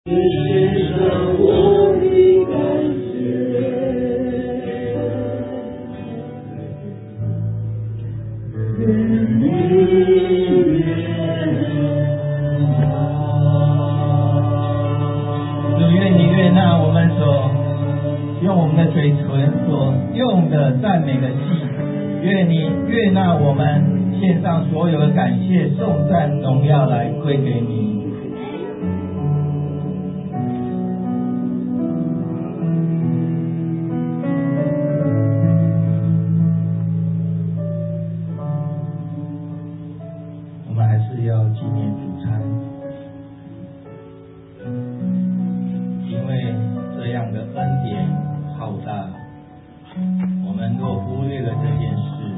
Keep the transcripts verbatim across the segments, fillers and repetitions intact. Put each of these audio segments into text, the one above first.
献上我的感谢。愿你主，愿你悦纳我们所用我们的嘴唇所用的赞美的戏，愿你悦纳我们献上所有的感谢、颂赞、荣耀来归给你。我们还是要纪念主餐，因为这样的恩典浩大，我们若忽略了这件事，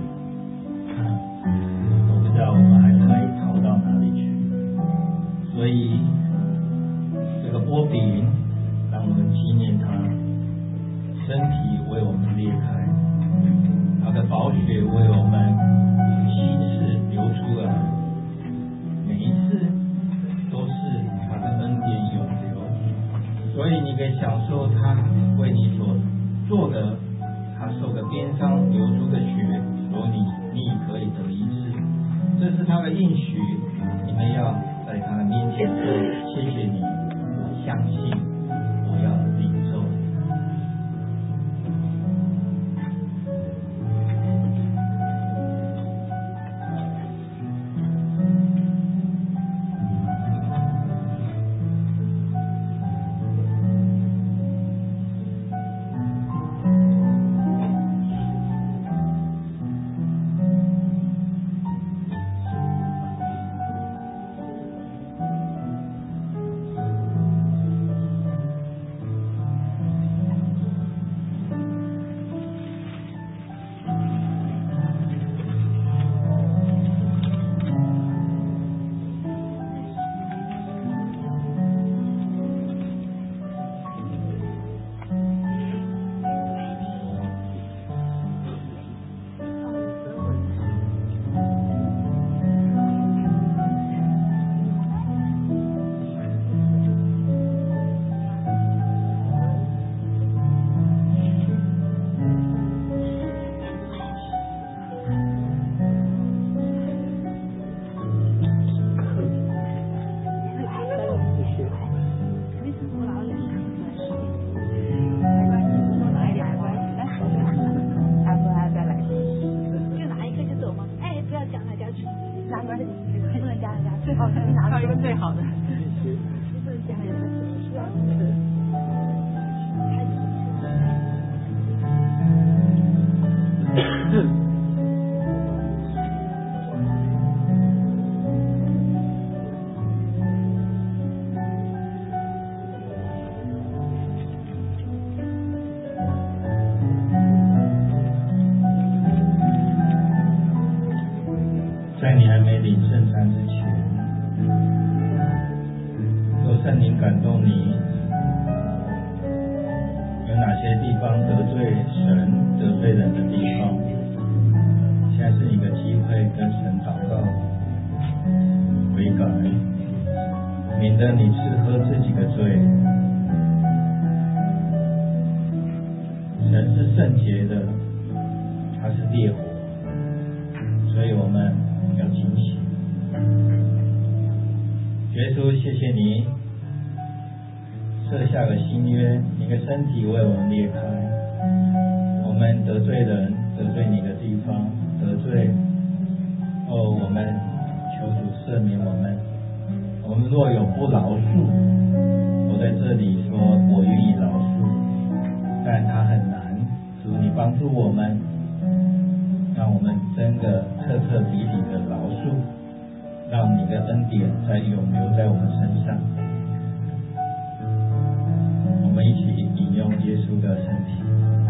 我不知道我们还可以逃到哪里去。所以这个波饼让我们纪念他，身体为我们裂开，他的宝血为我们稀释流出来，每一次都是他的恩典永流。所以你可以享受他为你所做的，他受的鞭伤流出的血，所以你你可以得医治。这是他的应许，你们要在他的面前说：谢谢你，我相信，我要领受。在你还没领圣餐之前，若圣灵感动你，有哪些地方得罪神、得罪人的地方，现在是你的机会跟神祷告、悔改，免得你吃喝自己的罪。神是圣洁的，他是烈火，所以我们要警醒。耶稣，谢谢你设下了新约，你的身体为我们裂开，我们得罪人、得罪你的地方，得罪哦，我们求主赦免我们。我们若有不饶恕，我在这里说我愿意饶恕，但它很难。主，你帮助我们，让我们真的彻彻底底的饶恕，让你的恩典在永留在我们身上。我们一起引用耶稣的身体。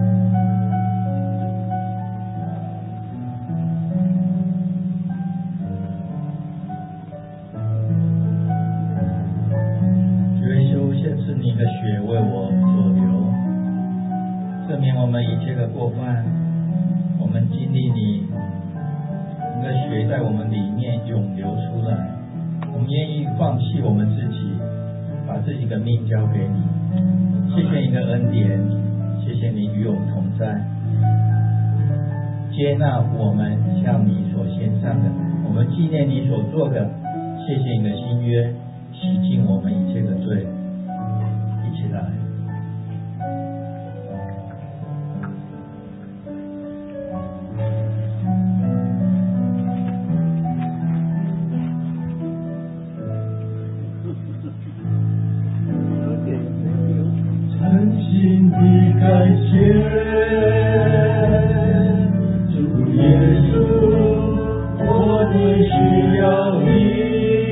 耶稣，现是你的血为我所流，赦免我们一切的过犯。我们经历你，你的血在我们里面涌流出来。我们愿意放弃我们自己， 把自己的命交给你。谢谢你的恩典，谢谢你与我们同在，接纳我们向你所献上的，我们纪念你所做的。谢谢你的新约，洗净我们一切的罪。一起来。 诚心的感谢，主耶稣，我的需要你。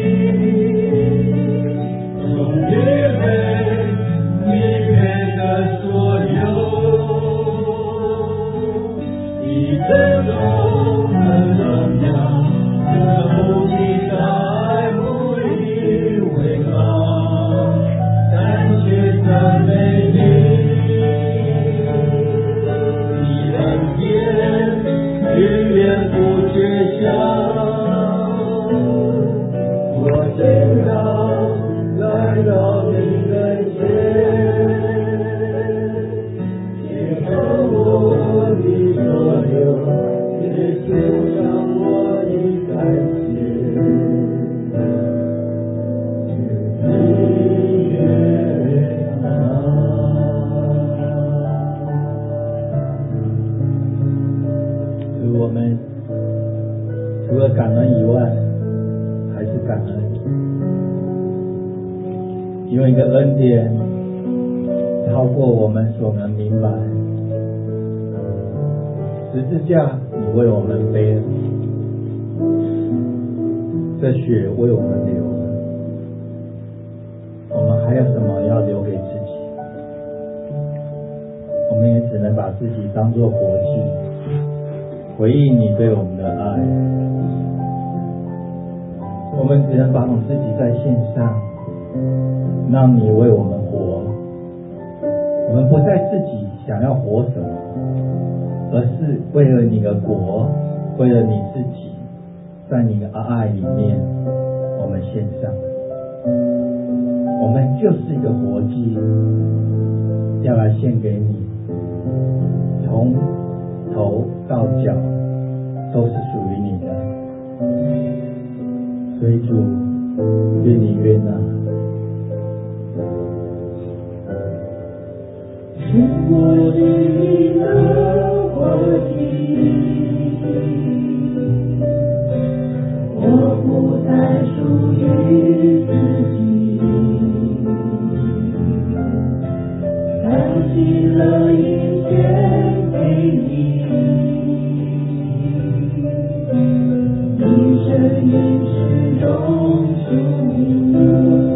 有一个恩典超过我们所能明白，十字架你为我们背了，这血为我们流了，我们还有什么要留给自己？我们也只能把自己当作活祭，回应你对我们的爱。我们只能把我们自己在献上，让你为我们活。我们不再自己想要活什么，而是为了你的国，为了你自己，在你的爱里面我们献上。我们就是一个活祭，要来献给你，从头到脚都是属于你的。所以主，愿你悦纳。 是我的活祭，我不再属于自己，放弃了一切给你，你声音是永属你。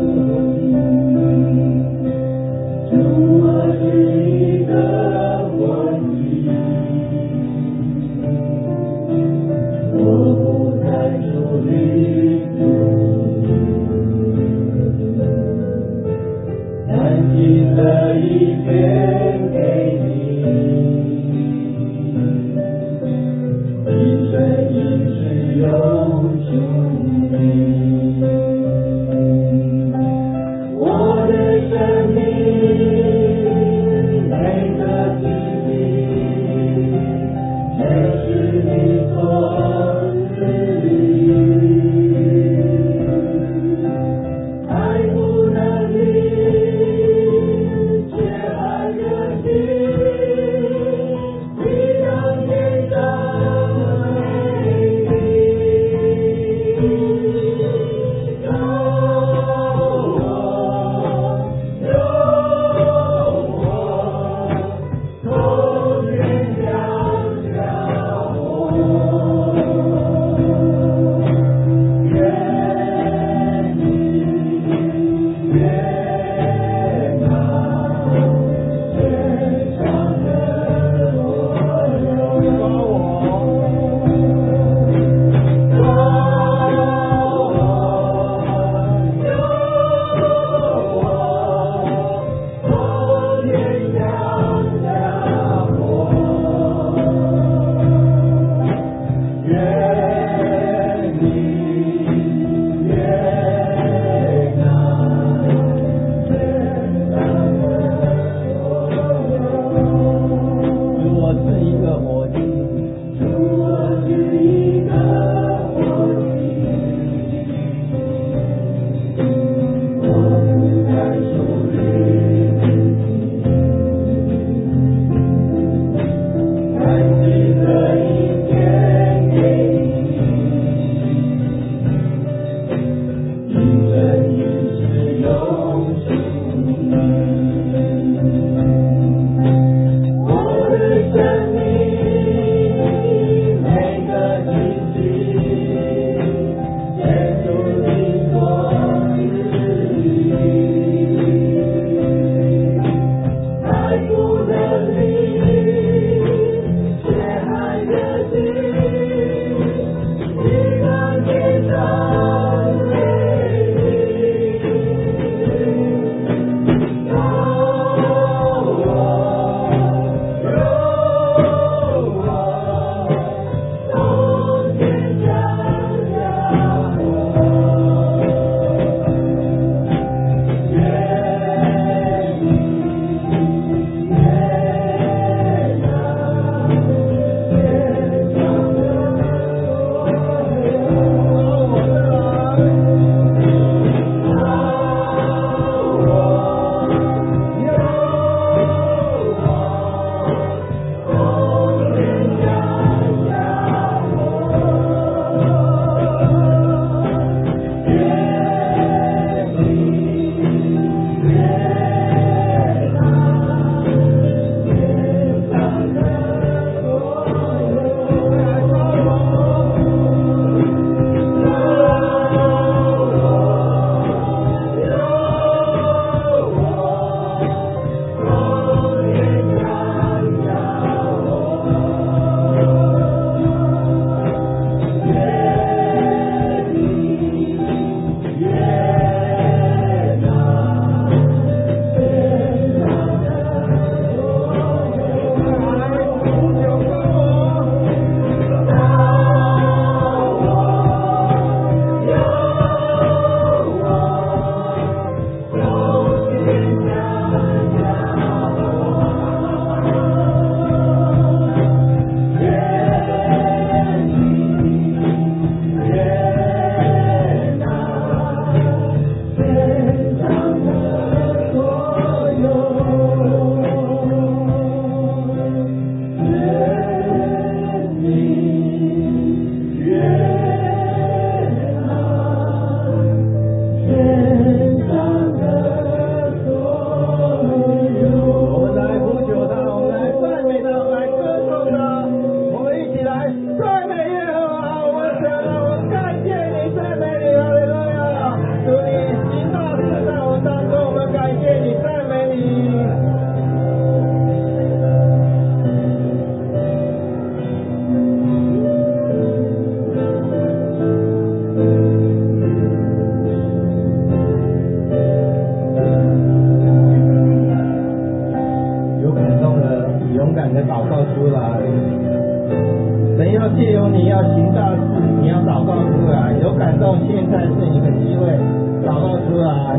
借由你要行大事，你要祷告出来，有感动，现在是你的机会，祷告出来。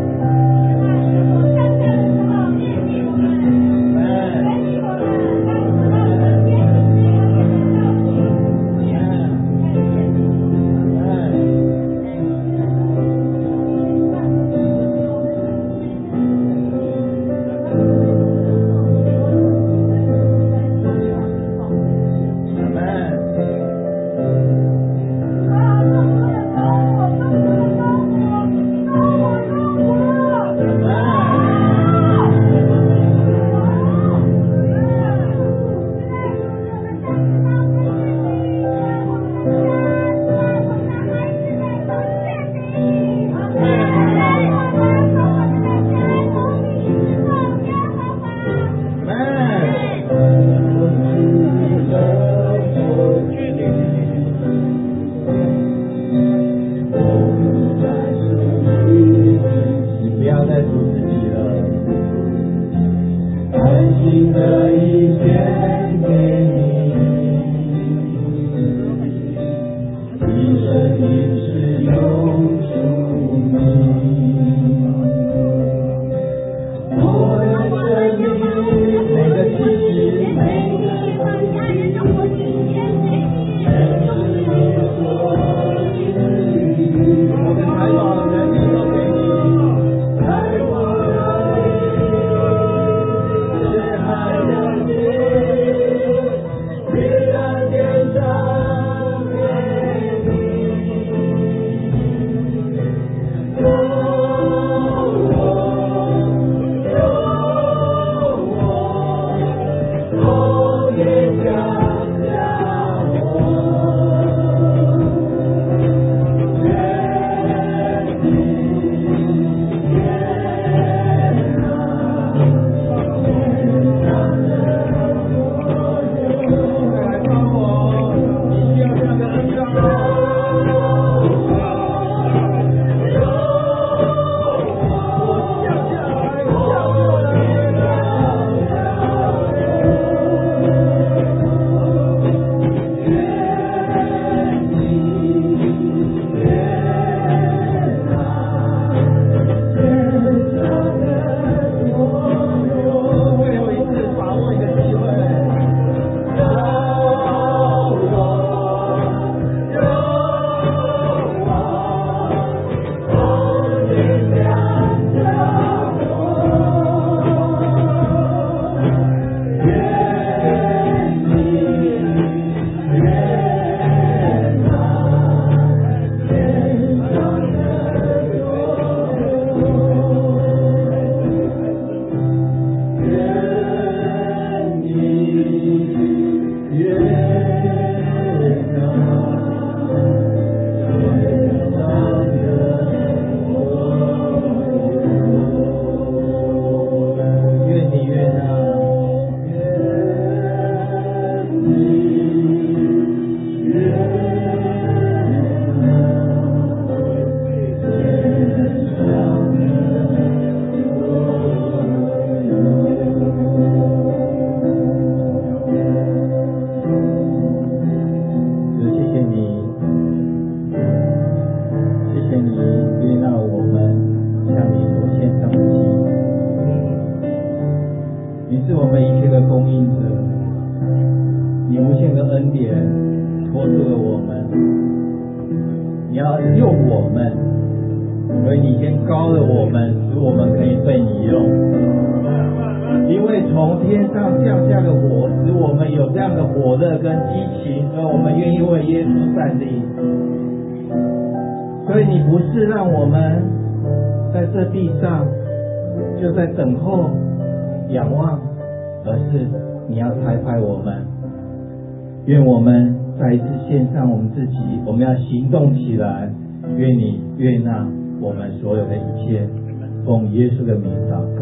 所以你不是让我们在这地上就在等候仰望，而是你要拆派我们。愿我们再一次献上我们自己，我们要行动起来。愿你悦纳我们所有的一切，奉耶稣的名祷告。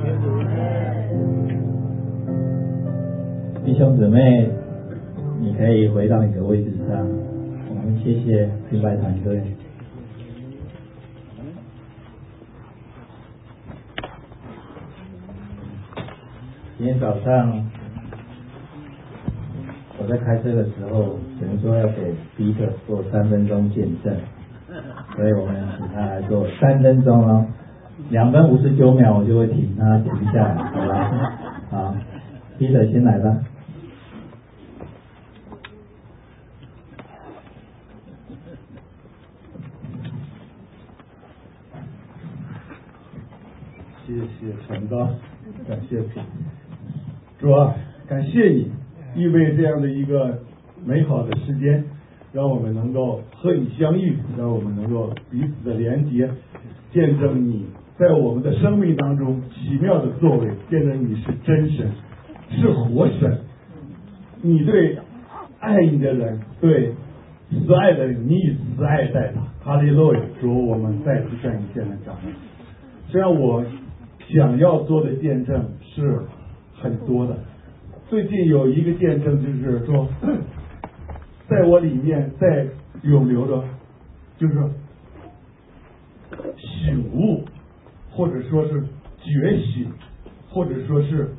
弟兄姊妹，你可以回到你的位置上。我们谢谢敬拜团队。今天早上我在开车的时候， 神说要给彼得做三分钟见证，所以我们请他来做三分钟哦，两分五十九秒我就会请他停下来，好吧？好，彼得先来吧。 谢谢陈哥，感谢主，主啊，感谢你预备这样的一个美好的时间，让我们能够和你相遇，让我们能够彼此的连结，见证你在我们的生命当中奇妙的作为，见证你是真神，是活神，你对爱你的人，对慈爱的人，你以慈爱待他。哈利路亚！主，我们再次向你献上感恩。虽然我想要做的见证是很多的，最近有一个见证就是说，在我里面在涌流的，就是醒悟，或者说是觉醒，或者说是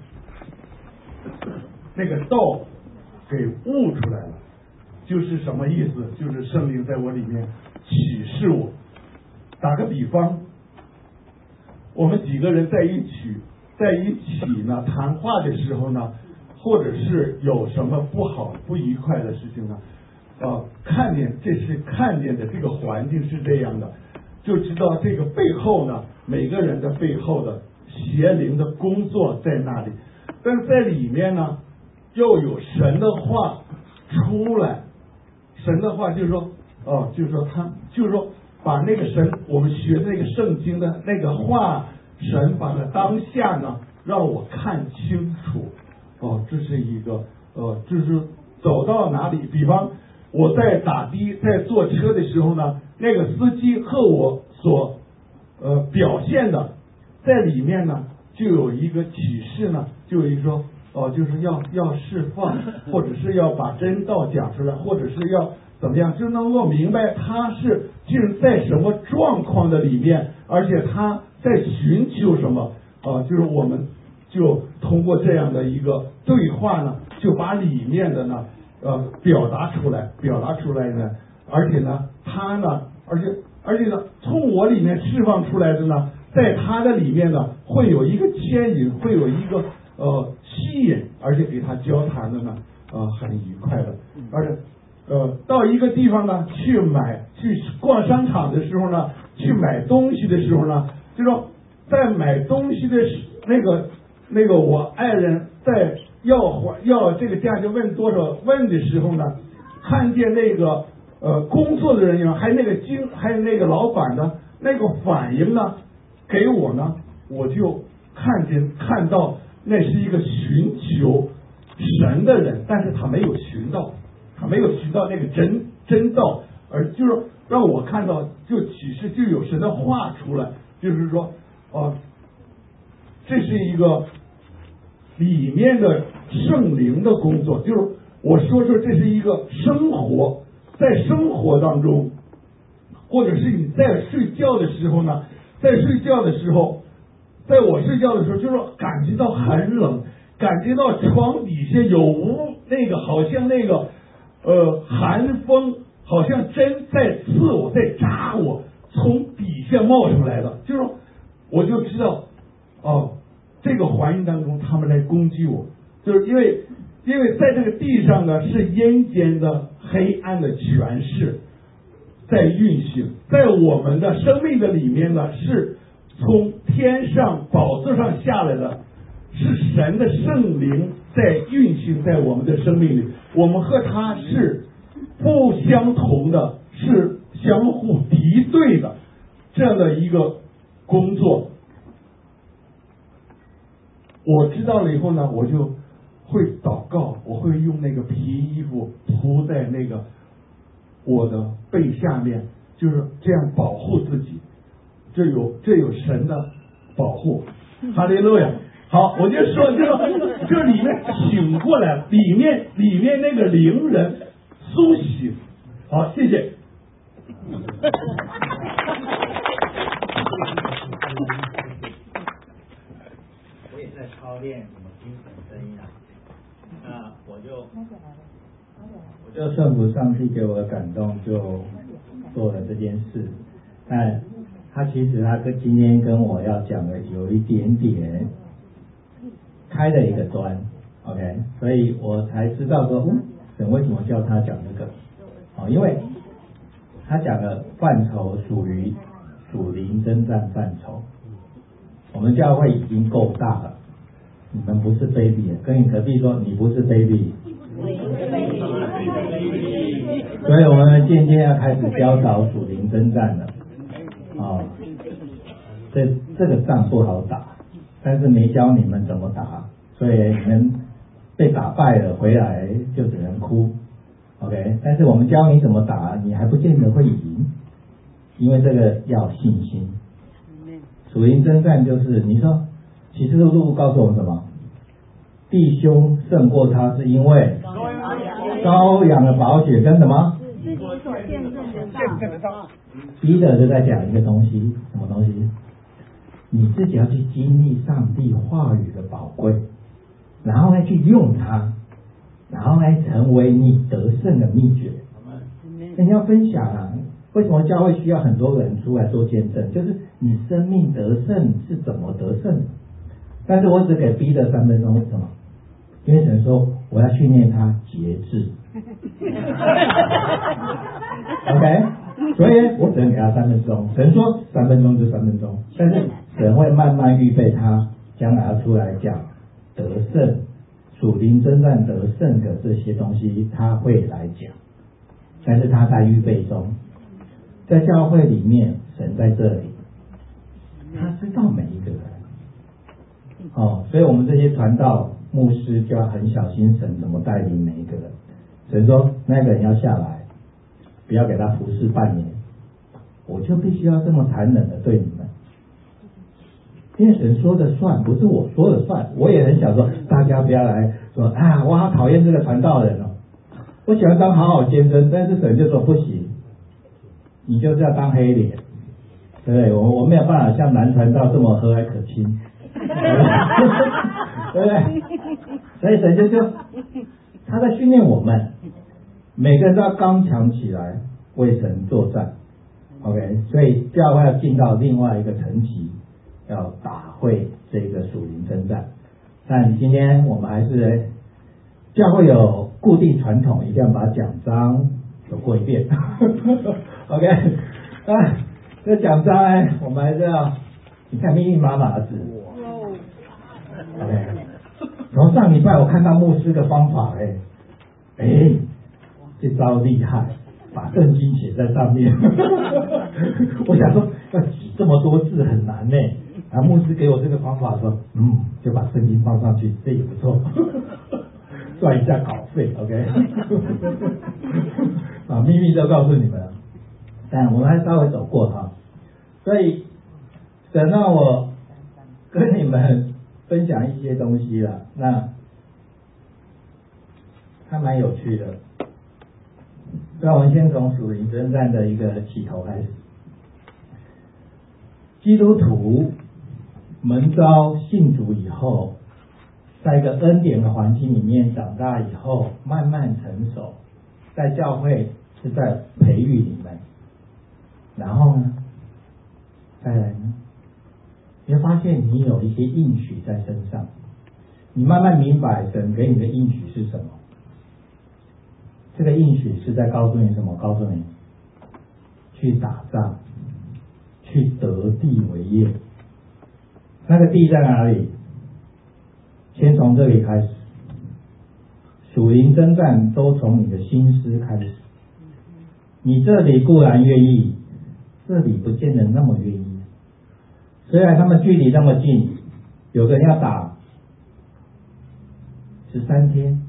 那个道给悟出来了。就是什么意思？就是圣灵在我里面启示我。打个比方，我们几个人在一起，在一起呢谈话的时候呢，或者是有什么不好、不愉快的事情呢，呃，看见这是看见的这个环境是这样的，就知道这个背后呢，每个人的背后的邪灵的工作在那里，但是在里面呢，又有神的话出来。神的话就是说，哦，就是说他就是说把那个神我们学那个圣经的那个话，神把它当下呢让我看清楚。哦，这是一个呃，就是走到哪里，比方我在打的在坐车的时候呢，那个司机和我所呃表现的在里面呢，就有一个启示呢，就有一个说。哦，就是要要释放，或者是要把真道讲出来，或者是要怎么样，就能够明白他是就是在什么状况的里面，而且他在寻求什么。啊、呃，就是我们就通过这样的一个对话呢，就把里面的呢呃表达出来，表达出来呢，而且呢，他呢，而且而且呢，从我里面释放出来的呢，在他的里面呢，会有一个牵引，会有一个。呃，吸引，而且给他交谈的呢，呃，很愉快的，而且呃，到一个地方呢，去买，去逛商场的时候呢，去买东西的时候呢，就说在买东西的那个那个我爱人在要还要这个价就问多少问的时候呢，看见那个呃工作的人员，还有那个经，还有那个老板的那个反应呢，给我呢，我就看见看到。那是一个寻求神的人，但是他没有寻到，他没有寻到那个真真道，而就是让我看到，就启示就有神的话出来，就是说，哦、呃，这是一个里面的圣灵的工作，就是我说说这是一个生活，在生活当中，或者是你在睡觉的时候呢，在睡觉的时候。在我睡觉的时候，就是说感觉到很冷，感觉到床底下有无那个好像那个呃寒风，好像针在刺我，在扎我，从底下冒出来的，就是我就知道哦，这个环境当中他们来攻击我，就是因为因为在这个地上呢是阴间的黑暗的权势在运行，在我们的生命的里面呢是。从天上宝座上下来的是神的圣灵在运行在我们的生命里，我们和他是不相同的，是相互敌对的这样的一个工作。我知道了以后呢，我就会祷告，我会用那个皮衣服铺在那个我的背下面，就是这样保护自己。这有这有神的保护，哈利路亚。好，我就说这个这里面醒过来，里面里面那个灵人苏醒。好，谢谢。 我也在操练什么精神声音啊，那我就我就顺服上帝给我的感动，就做了这件事。但他其实他跟今天跟我要讲的有一点点开了一个端 ，OK， 所以我才知道说，嗯，神为什么叫他讲这个？哦，因为他讲的范畴属于属灵征战范畴。我们教会已经够大了，你们不是 baby， 跟你隔壁说你不是 baby。所以我们渐渐要开始教导属灵征战了。哦，这这个仗不好打，但是没教你们怎么打，所以你们被打败了，回来就只能哭。OK， 但是我们教你怎么打，你还不见得会赢，因为这个要信心。属灵征战就是你说启示录告诉我们什么？弟兄胜过他是因为羔羊的宝血跟什么？ 自己所见证的道。 彼得就在讲一个东西，什么东西？你自己要去经历上帝话语的宝贵，然后呢去用它，然后呢成为你得胜的秘诀。你要分享啊，为什么教会需要很多人出来做见证？就是你生命得胜是怎么得胜的？但是我只给彼得三分钟，为什么？因为神说我要训练他节制。OK， 所以我只能给他三分钟。神说三分钟就三分钟，但是神会慢慢预备他，将来要出来讲得胜、属灵征战得胜的这些东西，他会来讲。但是他在预备中，在教会里面，神在这里，他知道每一个人。哦，所以我们这些传道牧师就要很小心神怎么带领每一个人。神说那个人要下来，不要给他服侍半年，我就必须要这么残忍的对你们。因为神说的算，不是我说的算。我也很想说，大家不要来说啊，我好讨厌这个传道人哦，我喜欢当好好先生，但是神就说不行，你就是要当黑脸，对不对？我我没有办法像男传道这么和蔼可亲，对不对？所以神就就他在训练我们，每个人都要刚强起来，为神作战。OK， 所以教会要进到另外一个层级，要打会这个属灵征战。但今天我们还是教会有固定传统，一定要把奖章走过一遍。OK， 啊，这奖章呢，我们还是要你看密密麻麻的字。OK， 从上礼拜我看到牧师的方法，哎，哎，这招厉害，把圣经写在上面。我想说要挤这么多字很难呢，然后牧师给我这个方法说，嗯，就把圣经放上去，这也不错。赚一下稿费 ，OK， 啊，秘密都告诉你们了，但我们还稍微走过哈，所以等到我跟你们分享一些东西了，那还蛮有趣的。那我们先从属灵征战的一个起头开始，基督徒门召信主以后，在一个恩典的环境里面长大以后，慢慢成熟，在教会是在培育你们，然后呢，再来呢，你会发现你有一些应许在身上，你慢慢明白神给你的应许是什么。这个应许是在告诉你什么？告诉你去打仗，去得地为业。那个地在哪里？先从这里开始，属灵征战都从你的心思开始。你这里固然愿意，这里不见得那么愿意。虽然他们距离那么近，有的人要打十三天，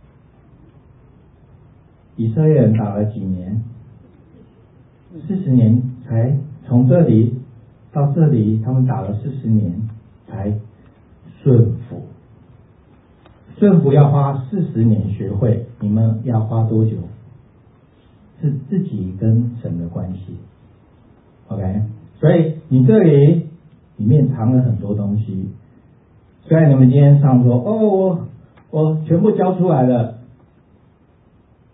以色列人打了几年？四十年才从这里到这里，他们打了四十年才顺服。顺服要花四十年学会，你们要花多久？是自己跟神的关系。OK， 所以你这里里面藏了很多东西。虽然你们今天上说，哦，我我全部交出来了，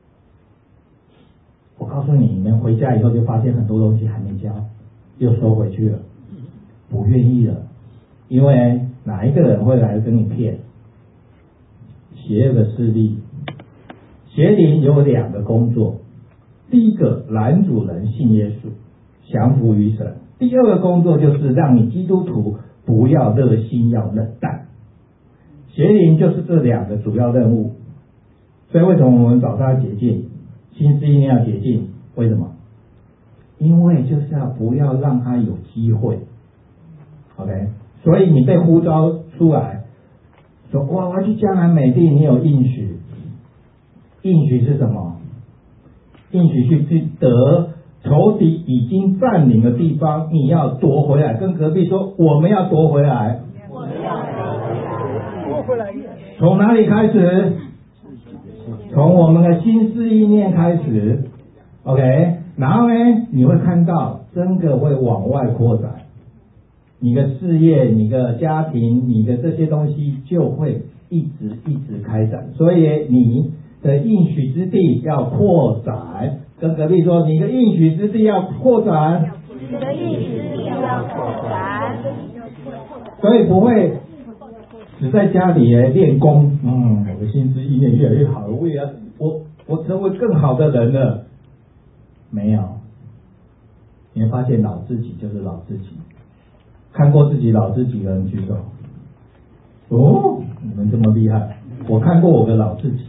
告诉你，你们回家以后就发现很多东西还没交，又收回去了，不愿意了，因为哪一个人会来跟你骗？邪恶的势力。邪灵有两个工作，第一个拦阻人信耶稣，降服于神；第二个工作就是让你基督徒不要热心，要冷淡。邪灵就是这两个主要任务。所以为什么我们早上要洁净，心思意念要洁净？为什么？因为就是要不要让他有机会。OK， 所以你被呼召出来，说哇，我要去迦南美地，你有应许。应许是什么？应许去去得仇敌已经占领的地方，你要夺回来。跟隔壁说，我们要夺回来。 我们要夺回来。 从哪里开始？从我们的心思意念开始。OK， 然后呢，你会看到真的会往外扩展，你的事业、你的家庭、你的这些东西就会一直一直开展。所以你的应许之地要扩展，跟隔壁说，你的应许之地要扩展， 你的应许之地要扩展， 所以不会只在家里练功。嗯，我的心思意念越来越好，我也要我我成为更好的人了。没有，你会发现老自己就是老自己。看过自己老自己的人举手。哦，你们这么厉害，我看过我的老自己。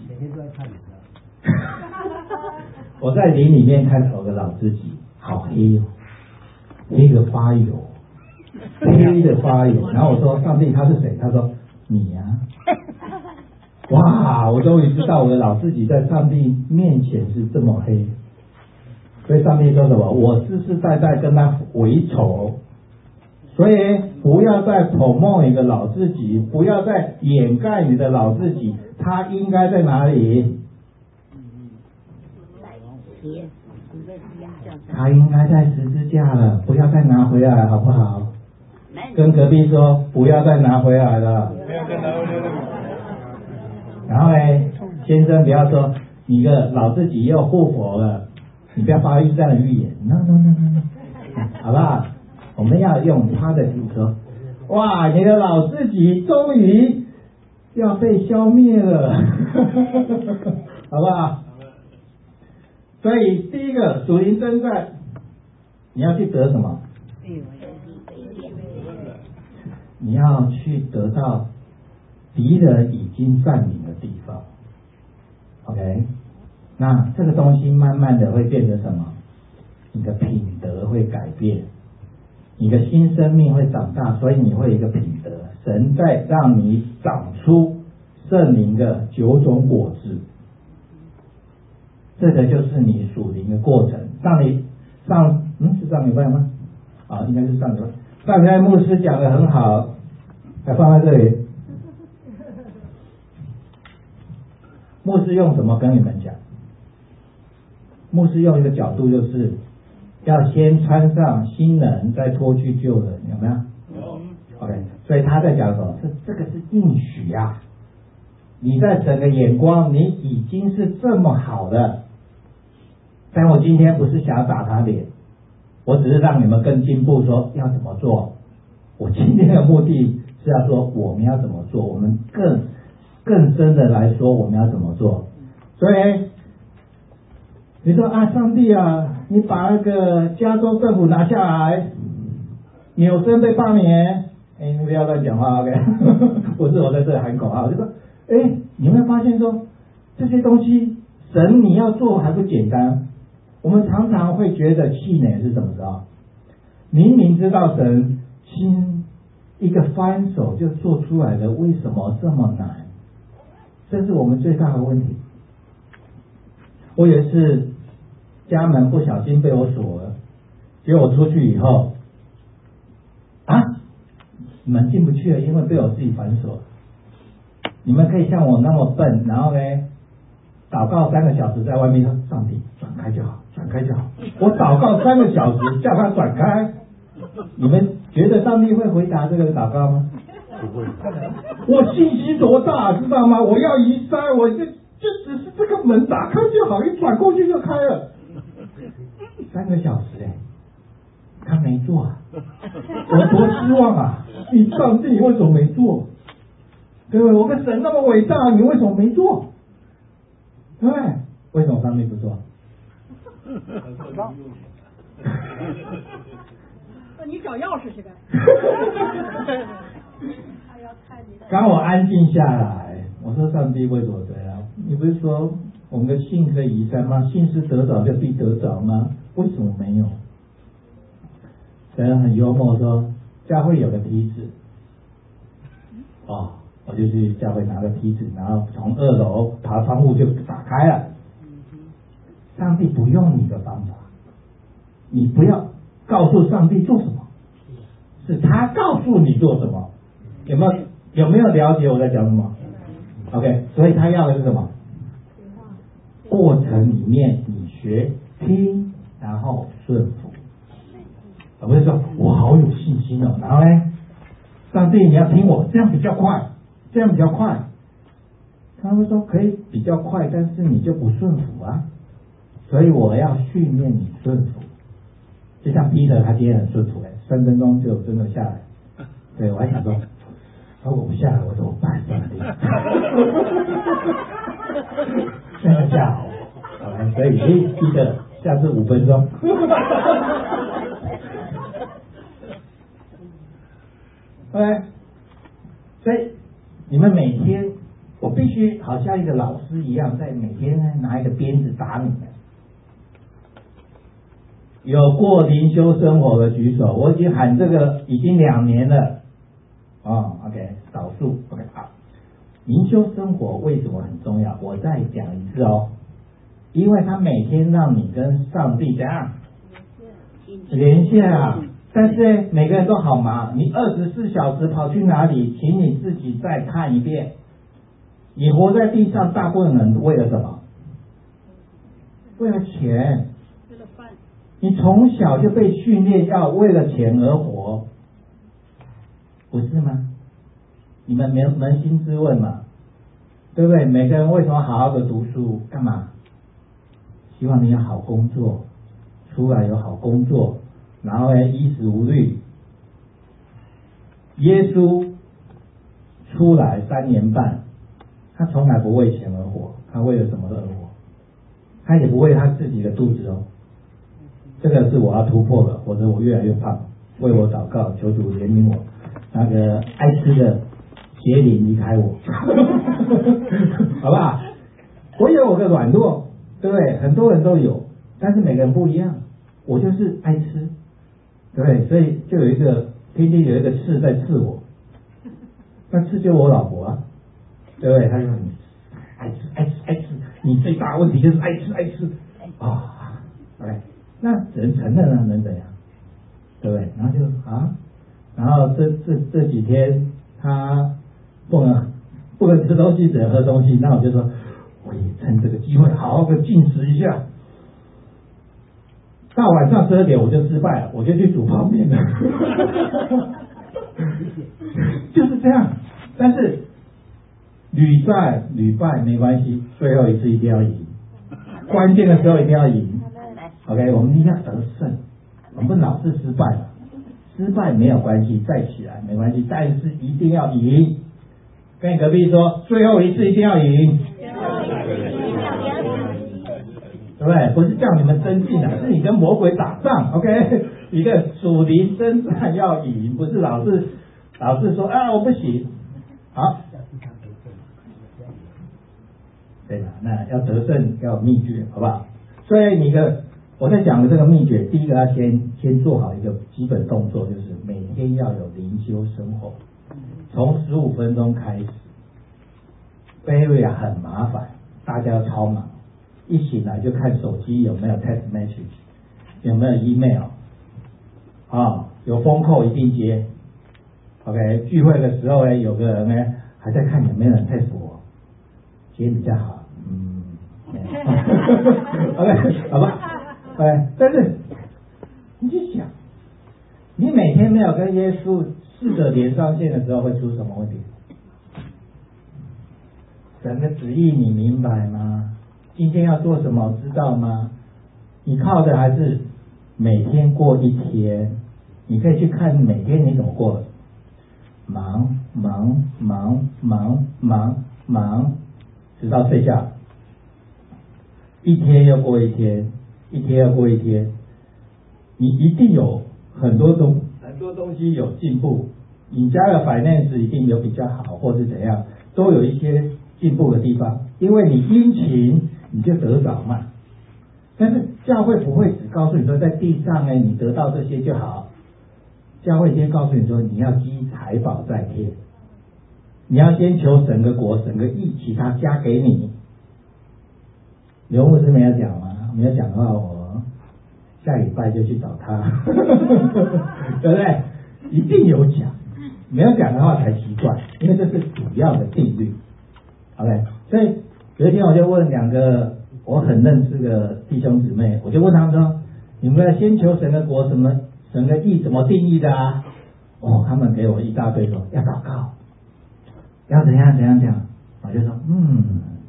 我在林里面看我的老自己，好黑哦，黑的发油，黑的发油。然后我说上帝他是谁？他说你呀、啊。哇，我终于知道我的老自己在上帝面前是这么黑。所以上帝说什么？我世世代代跟他为仇。所以不要再 promote 一个老自己，不要再掩盖你的老自己，他应该在哪里？他应该在十字架了，不要再拿回来，好不好？跟隔壁说，不要再拿回来了。然后呢，先生不要说你的老自己又复活了，你不要发育这样的预言 ，no no no no no， 好不好？我们要用他的语说，哇，你的老自己终于要被消灭了，好不好？所以第一个属灵征战，你要去得什么？你要去得到敌人已经占领的地方。OK， 那这个东西慢慢的会变成什么？你的品德会改变。你的新生命会长大，所以你会有一个品德，神在让你长出圣灵的九种果子，这个就是你属灵的过程。上礼上嗯是上礼拜吗？啊，应该是上礼拜。上礼拜牧师讲得很好，还放在这里。牧师用什么跟你们讲？牧师用一个角度就是。要先穿上新人，再脱去旧人，有没有？有。OK， 所以他在讲什么？这这个是应许啊！你在整个眼光，你已经是这么好的，但我今天不是想要打他脸，我只是让你们更进步，说要怎么做。我今天的目的是要说我们要怎么做，我们更更深的来说我们要怎么做。所以你说啊，上帝啊！你把那个加州政府拿下来，纽森被罢免，哎，你不要乱讲话 ，OK？ 不是我在这里喊口号，就说，哎，你会发现说这些东西，神你要做还不简单。我们常常会觉得气馁是什么时候？明明知道神亲一个翻手就做出来的，为什么这么难？这是我们最大的问题。我也是。家门不小心被我锁了，结果我出去以后，啊，门进不去了，因为被我自己反锁。你们可以像我那么笨，然后呢，祷告三个小时在外面说，上帝转开就好，转开就好。我祷告三个小时叫他转开，你们觉得上帝会回答这个祷告吗？不会。我信心多大，知道吗？我要移山，我就就只是这个门打开就好，一转过去就开了。 三个小时哎，他没做啊，我多失望啊！你上帝为什么没做？对不对？我的神那么伟大，你为什么没做？对不对？为什么上帝不做？ 那你找钥匙去呗。 刚我安静下来，我说上帝为什么这样？你不是说我们的信可以移山吗？信是得着就必得着吗？为什么没有？神很幽默说，教会有个梯子，哦，我就去教会拿个梯子，然后从二楼爬窗户就打开了。上帝不用你的方法，你不要告诉上帝做什么，是他告诉你做什么。有没有有没有了解我在讲什么 ？OK， 所以他要的是什么？过程里面你学听，然后顺服，而不是说我好有信心哦，然后呢，上帝你要听我，这样比较快，这样比较快。他会说可以比较快，但是你就不顺服啊，所以我要训练你顺服。就像彼得他今天很顺服哎，三分钟就真的下来。对，我还想说，如果不下来我怎么办？上帝，现在下好，好来，所以诶，彼得下次五分钟。OK， 所以你们每天，我必须好像一个老师一样，在每天拿一个鞭子打你们。有过灵修生活的举手，我已经喊这个已经两年了。哦 ，OK， 少数 ，OK， 好。灵修生活为什么很重要？我再讲一次哦，因为他每天让你跟上帝怎样连线啊。但是呢，每个人都好忙，你二十四小时跑去哪里？请你自己再看一遍。你活在地上，大部分人为了什么？为了钱。你从小就被训练要为了钱而活，不是吗？你们扪扪心自问嘛，对不对？每个人为什么好好的读书？干嘛？希望你有好工作，出来有好工作，然后呢衣食无虑。耶稣出来三年半，他从来不为钱而活，他为了什么而活？他也不为他自己的肚子哦。这个是我要突破的，否则我越来越胖。为我祷告，求主怜悯我。那个爱吃的邪灵离开我，好不好？我有我的软弱，对不对？很多人都有，但是每个人不一样。我就是爱吃，对不对？所以就有一个天天有一个刺在刺我，那刺就是我老婆啊，对不对？她就很爱吃爱吃爱吃，你最大的问题就是爱吃爱吃啊，对。那只能承认了，能怎样？对不对？然后就啊，然后这这这几天他不能不能吃东西，只能喝东西。那我就说，我也趁这个机会好好的进食一下。到晚上十二点我就失败了，我就去煮泡面了，就是这样。但是屡战屡败没关系，最后一次一定要赢，关键的时候一定要赢。OK， 我们一定要得胜，我们不老是失败了，失败没有关系，再起来没关系，但是一定要赢。跟你隔壁说，最后一次一定要赢，对不对？不是叫你们增进的，是你跟魔鬼打仗 ，OK， 一个属灵征战要赢，不是老是老是说啊我不行，好，对吧？那要得胜要有秘诀，好不好？所以你的。我在讲的这个秘诀，第一个要先先做好一个基本动作，就是每天要有灵修生活，从十五分钟开始。Barry 啊很麻烦，大家超忙，一醒来就看手机有没有 text message， 有没有 email， 啊，有风扣一定接。OK， 聚会的时候呢，有个人呢还在看有没有人 text我，今天比较好，嗯 ，OK， 好吧。哎，但是你去想，你每天没有跟耶稣试着连上线的时候，会出什么问题？神的旨意你明白吗？今天要做什么知道吗？你靠的还是每天过一天，你可以去看每天你怎么过的，忙忙忙忙忙忙，直到睡觉，一天又过一天，一天又过一天，你一定有很多东很多东西有进步，你家的 finance 一定有比较好，或是怎样，都有一些进步的地方，因为你殷勤，你就得着嘛。但是教会不会只告诉你说在地上呢，你得到这些就好。教会先告诉你说，你要积财宝在天，你要先求神的国、神的义，其他加给你。刘牧师没有讲吗？没有讲的话，我下礼拜就去找他，对不对？一定有讲，没有讲的话才奇怪，因为这是主要的定律。OK， 所以有一天我就问两个我很认识的弟兄姊妹，我就问他们说：你们要先求神的国，什么神的义怎么定义的啊？哦，他们给我一大堆说要祷告，要怎样怎样怎样，我就说嗯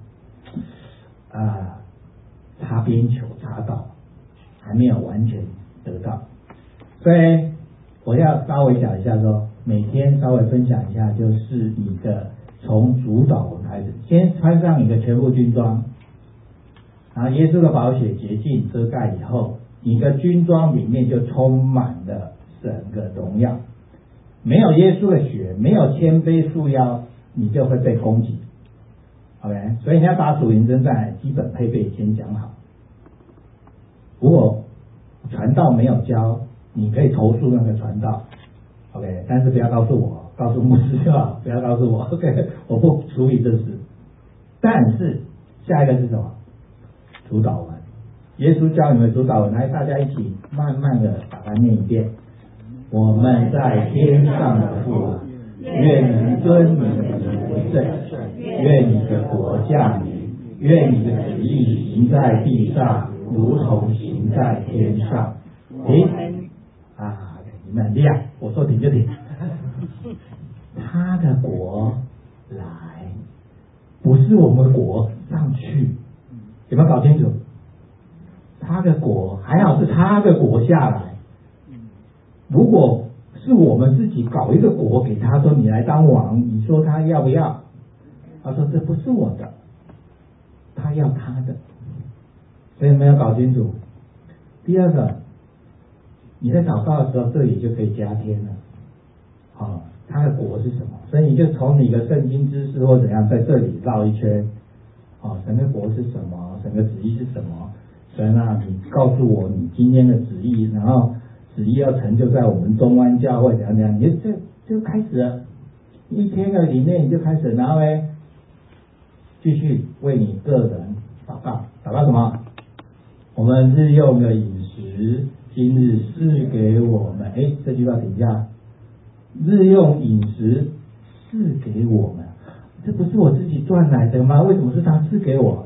啊，擦边球擦到，还没有完全得到，所以我要稍微讲一下说，每天稍微分享一下，就是你的从主导文开始，先穿上你的全部军装。然后耶稣的宝血洁净遮盖以后，你的军装里面就充满了神的荣耀。没有耶稣的血，没有谦卑束腰，你就会被攻击。OK， 所以你要打属灵征战，基本配备先讲好。如果传道没有教，你可以投诉那个传道 ，OK， 但是不要告诉我，告诉牧师就好，不要告诉我 ，OK， 我不处理这事。但是下一个是什么？主导文，耶稣教你们主导文，来大家一起慢慢的把它念一遍。我们在天上的父啊，愿能尊你的名为圣，愿你的国降临，愿你的旨意行在地上，如同行在天上。停啊，你们很厉害，我说停就停。他的国来，不是我们国上去。有没有搞清楚？他的国还好是他的国下来，如果是我们自己搞一个国给他说你来当王，你说他要不要？他说这不是我的，他要他的，所以没有搞清楚。第二个，你在祷告的时候，这里就可以加添了。好、哦，他的国是什么？所以你就从你的圣经知识或怎样，在这里绕一圈。哦，神的国是什么？神的旨意是什么？神啊，你告诉我你今天的旨意，然后旨意要成就在我们中湾教会怎样怎样，你就这就开始了。一天的里面你就开始，然后呢，继续为你个人祷告，祷告什么？我们日用的饮食，今日赐给我们。哎，这句话等一下，日用饮食赐给我们。这不是我自己赚来的吗？为什么是他赐给我？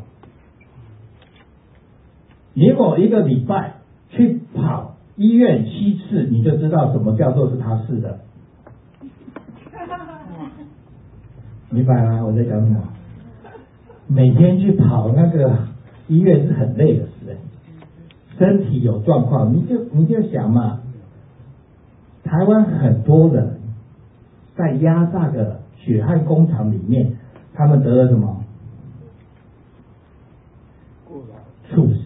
你如果一个礼拜去跑医院七次，你就知道什么叫做是他赐的。明白吗？我在讲什么？每天去跑那个医院是很累的事，身体有状况，你就你就想嘛，台湾很多人在压榨的血汗工厂里面，他们得了什么？猝死、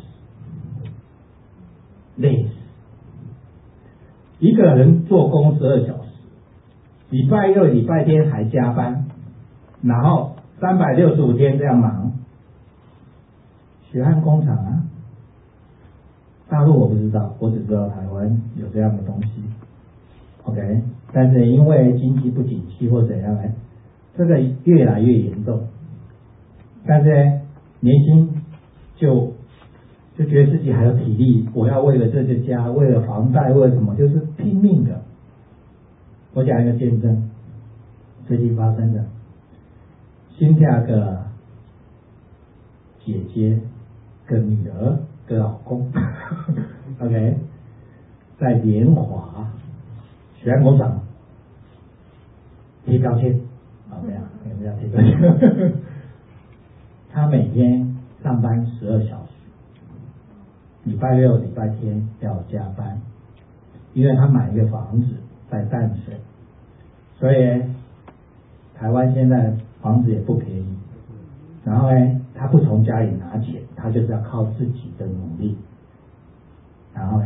累死。一个人做工十二小时，礼拜六、礼拜天还加班，然后三百六十五天这样忙，血汗工厂啊！大陆我不知道，我只知道台湾有这样的东西。OK， 但是因为经济不景气或怎样呢，这个越来越严重。但是呢，年轻就就觉得自己还有体力，我要为了这个家，为了房贷，为了什么，就是拼命的。我讲一个见证，最近发生的，新嫁个姐姐跟女儿跟老公，OK， 在联华血汗工厂贴标签，啊，没有，没有贴标签。他每天上班十二小时， 礼拜六、礼拜天要加班，因为他买一个房子在淡水，所以台湾现在房子也不便宜。然后呢，他不从家里拿钱，他就是要靠自己的努力。然后呢，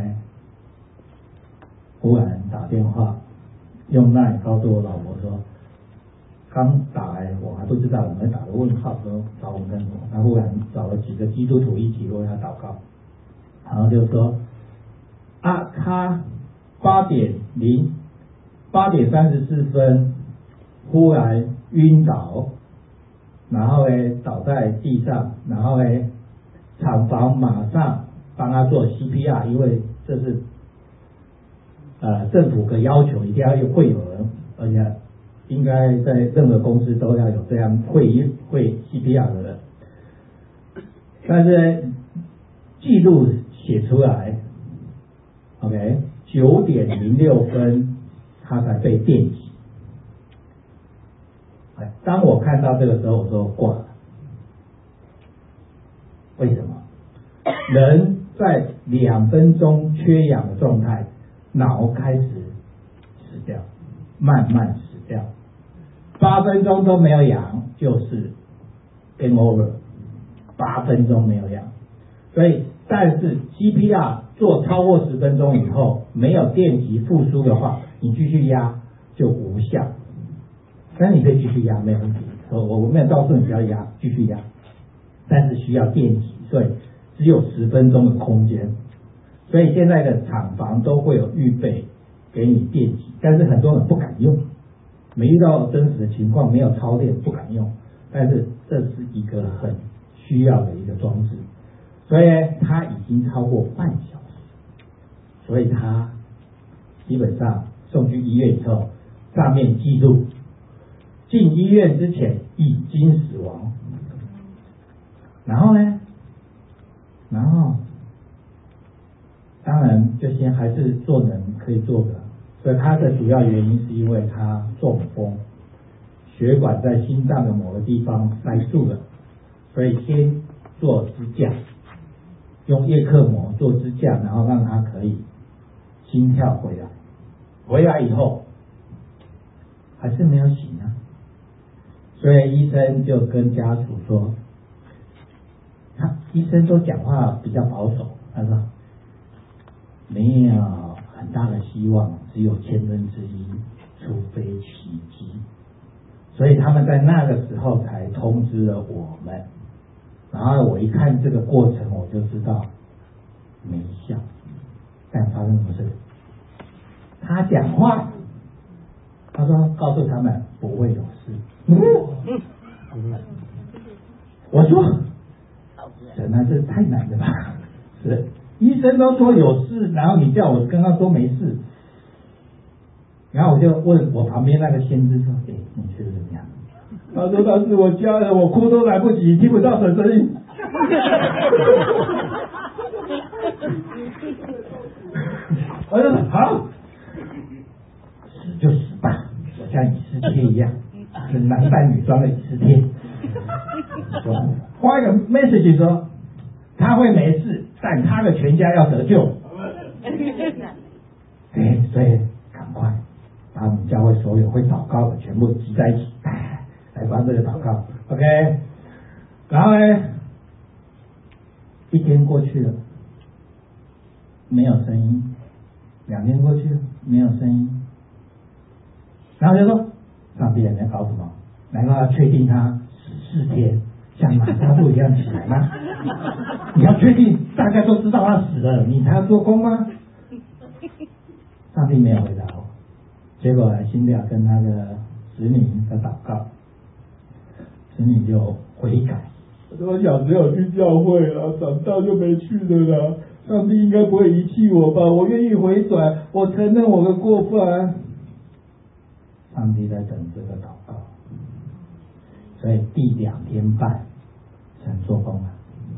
忽然打电话，用那告诉我老婆说，刚打来我还不知道，我们打个问号说找我们干什么？他忽然找了几个基督徒一起为他祷告，然后就说啊，他八点零八点三十四分忽然晕倒，然后呢倒在地上，然后呢厂房马上帮他做 C P R， 因为这是呃政府的要求，一定要有会有人，而且应该在任何公司都要有这样会会 C P R 的人。但是呢记录写出来 ，OK， 九点零六分他才被电击。当我看到这个时候，我说挂了。为什么？人在两分钟缺氧的状态，脑开始死掉，慢慢死掉。八分钟都没有氧，就是 game over。八分钟没有氧，所以但是 C P R 做超过十分钟以后，没有电击复苏的话，你继续压就无效。但是你可以继续压，没问题。我我没有告诉你不要压，继续压，但是需要电击，所以只有十分钟的空间。所以现在的厂房都会有预备给你电击，但是很多人不敢用，没遇到真实的情况，没有操练不敢用。但是这是一个很需要的一个装置，所以它已经超过半小时，所以它基本上送去医院以后，上面记录进医院之前已经死亡，然后呢，然后当然这些还是做人可以做的，所以它的主要原因是因为它中风，血管在心脏的某个地方塞住了，所以先做支架，用叶克膜做支架，然后让它可以心跳回来，回来以后还是没有醒啊。所以医生就跟家属说，他医生都讲话比较保守，他说没有很大的希望，只有千分之一，除非奇迹。所以他们在那个时候才通知了我们，然后我一看这个过程，我就知道没效。但发生什么事？他讲话，他说告诉他们不会有事。嗯、我说神啊，这太难了吧？是医生都说有事，然后你叫我刚刚说没事，然后我就问我旁边那个先知说：“哎，你觉得怎么样？”他说：“他是我家人，我哭都来不及，听不到神声音。”我说：“好，死就死吧，我像以斯帖一样，是男扮女装的以斯帖。”我发一个 message 说他会没事，但他的全家要得救。对，所以赶快把我们教会所有会祷告的全部集在一起，来帮这个祷告 ，OK。然后呢，一天过去了，没有声音；两天过去了，没有声音。然后就说：“上帝，你在搞什么？难道要确定他十四天像马扎布一样起来吗？你要确定大家都知道他死了，你才要做工吗？”上帝没有回答我。结果新调跟他的子女在祷告，子女就悔改。我小时候有去教会了，长大就没去了啦。上帝应该不会遗弃我吧？我愿意回转，我承认我的过犯。上帝在等这个祷告，所以第两天半神做工了。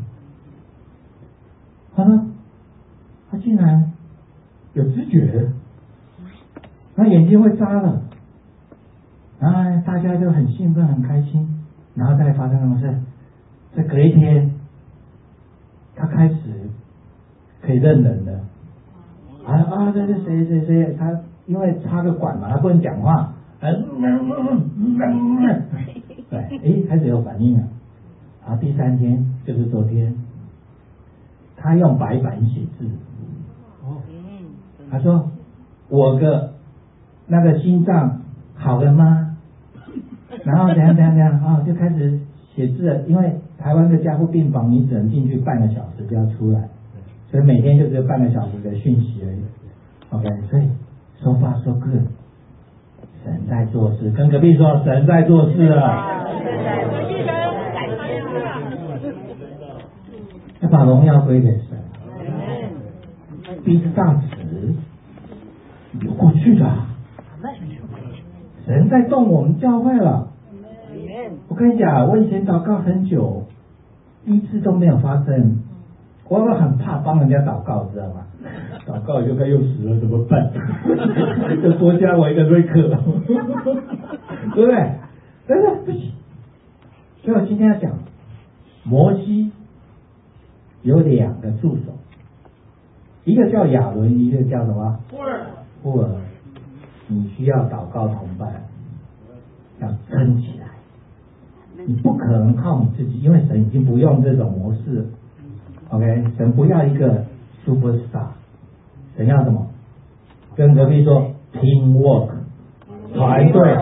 他说他竟然有知觉，他眼睛会眨了，然后大家就很兴奋很开心，然后再发生什么事？这隔一天他开始可以认人的。啊啊，这是谁谁谁，他因为插个管嘛，他不能讲话。嗯嗯嗯嗯嗯，对，哎，开始有反应了。然后第三天就是昨天，他用白板写字。哦，他说我的那个心脏好了吗？然后怎样怎样怎样，哦，就开始写字了。因为台湾的加护病房，你只能进去半个小时就要出来，所以每天就只有半个小时的讯息而已。OK， 所以 so far so good， 神在做事，跟隔壁说神在做事了。要把荣耀归给神。第一次大词有过去的，神在动我们教会了。我跟你讲，我以前祷告很久，一次都没有发生。我会很怕帮人家祷告，知道吗？祷告就该又死了怎么办？就多加我一个瑞克，对不对？但是不行。所以我今天要讲，摩西有两个助手，一个叫亚伦，一个叫什么？富尔。富尔，你需要祷告同伴，要撑起来。你不可能靠你自己，因为神已经不用这种模式。OK， 神不要一个 superstar， 神要什么？跟隔壁说 teamwork， 团队。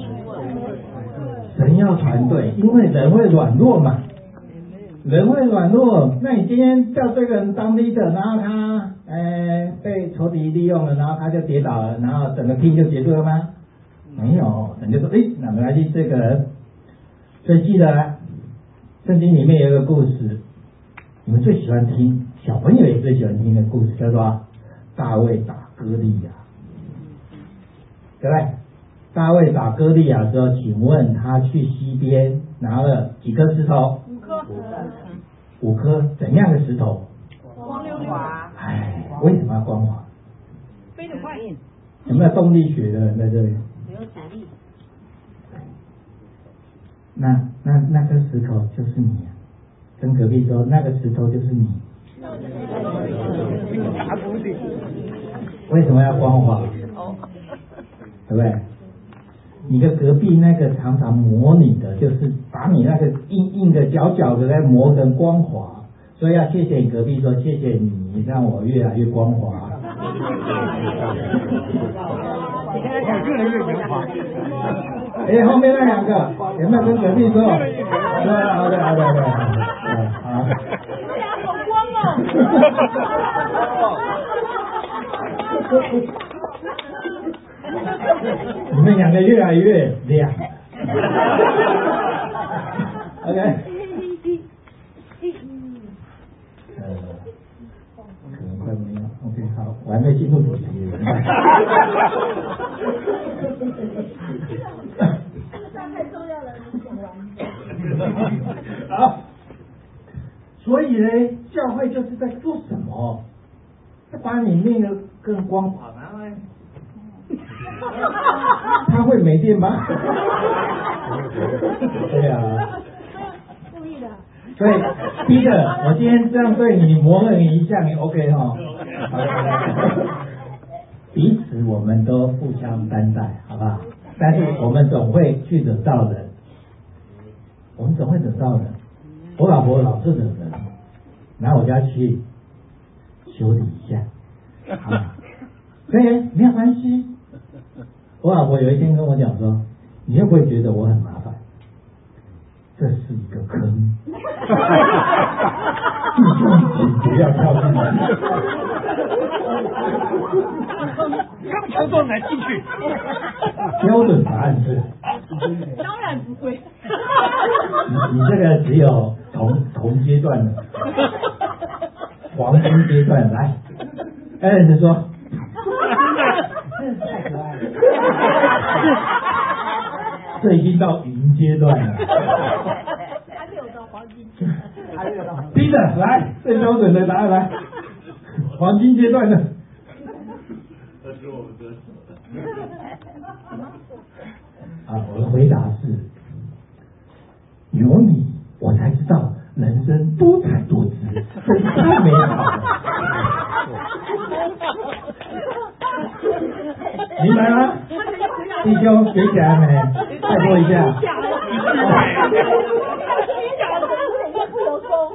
神要团队，因为人会软弱嘛，人会软弱。那你今天叫这个人当 leader， 然后他呃被仇敌利用了，然后他就跌倒了，然后整个 team 就结束了吗？没有，神就说，诶，那没关系，这个人。所以记得，圣经里面有一个故事，你们最喜欢听，小朋友也最喜欢听的故事，叫做大卫打歌利亚，对不对？大卫打歌利亚的时候，请问他去西边拿了几颗石头？ 五颗。 五颗怎样的石头？ 光溜溜。 哎，为什么要光滑？ 飞得快。 有没有动力学的人在这里？ 没有阻力。 那那那颗石头就是你啊，跟隔壁说那个石头就是你。为什么要光滑？对不对？你的隔壁那个常常磨你的，就是把你那个硬硬的、角角的再磨成光滑。所以要谢谢你隔壁说，谢谢你让我越来越光滑。 越来越圆滑。 哎，后面那两个有没有跟隔壁说？对，好的，好的，好的，好。 你们俩好光哦！ 你们两个越来越亮。OK。呃，可能快没有。OK， 好，我还没进入主题。好，所以呢，教会就是在做什么？把你命的更光滑，然后呢，他会没电吗？对啊， 故意的。 所以第一个，我今天这样对你磨了你一下，你 OK 哈？彼此我们都互相担待，好不好？但是我们总会去惹到人，我们总会惹到人。我老婆老是惹人，然后我就要去修理一下，啊，所以没有关系。我老婆有一天跟我讲说：“你会不会觉得我很麻烦？这是一个坑，请不要跳进来。” 他们强壮难进去。 标准答案是： 当然不会。 你你这个只有同同阶段的黄金阶段，来，艾伦斯说，太可爱了，这已经到云阶段了， 还没有到黄金。 还没有到。逼着来，最标准的答案来，黄金阶段的。啊，我的回答是，有你，我才知道人生多彩多姿，真是太美好了。 兄学起来没？拜托一下。 虚假了，虚假的人生不由衷。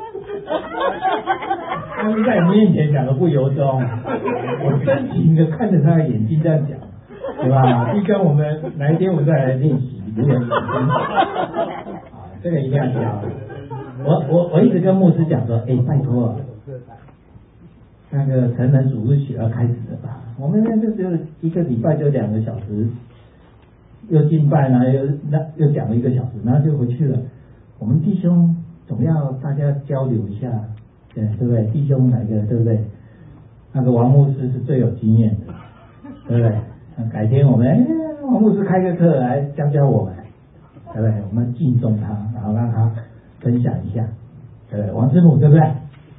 他是在你面前讲的不由衷，我真情的看着他的眼睛这样讲，对吧？弟兄，我们哪一天我们再来练习如何眼睛啊，这个一定要教。我我我一直跟牧师讲说，哎，拜托啊，那个成人主日学要开始了吧？我们那就只有一个礼拜就两个小时，又敬拜呢，又那又讲了一个小时，然后就回去了。我们弟兄总要大家交流一下。对，对不对？弟兄来个，对不对？那个王牧师是最有经验的，对不对？改天我们哎，王牧师开个课来教教我们，对不对？我们敬重他，然后让他分享一下，对不对？王师母，对不对？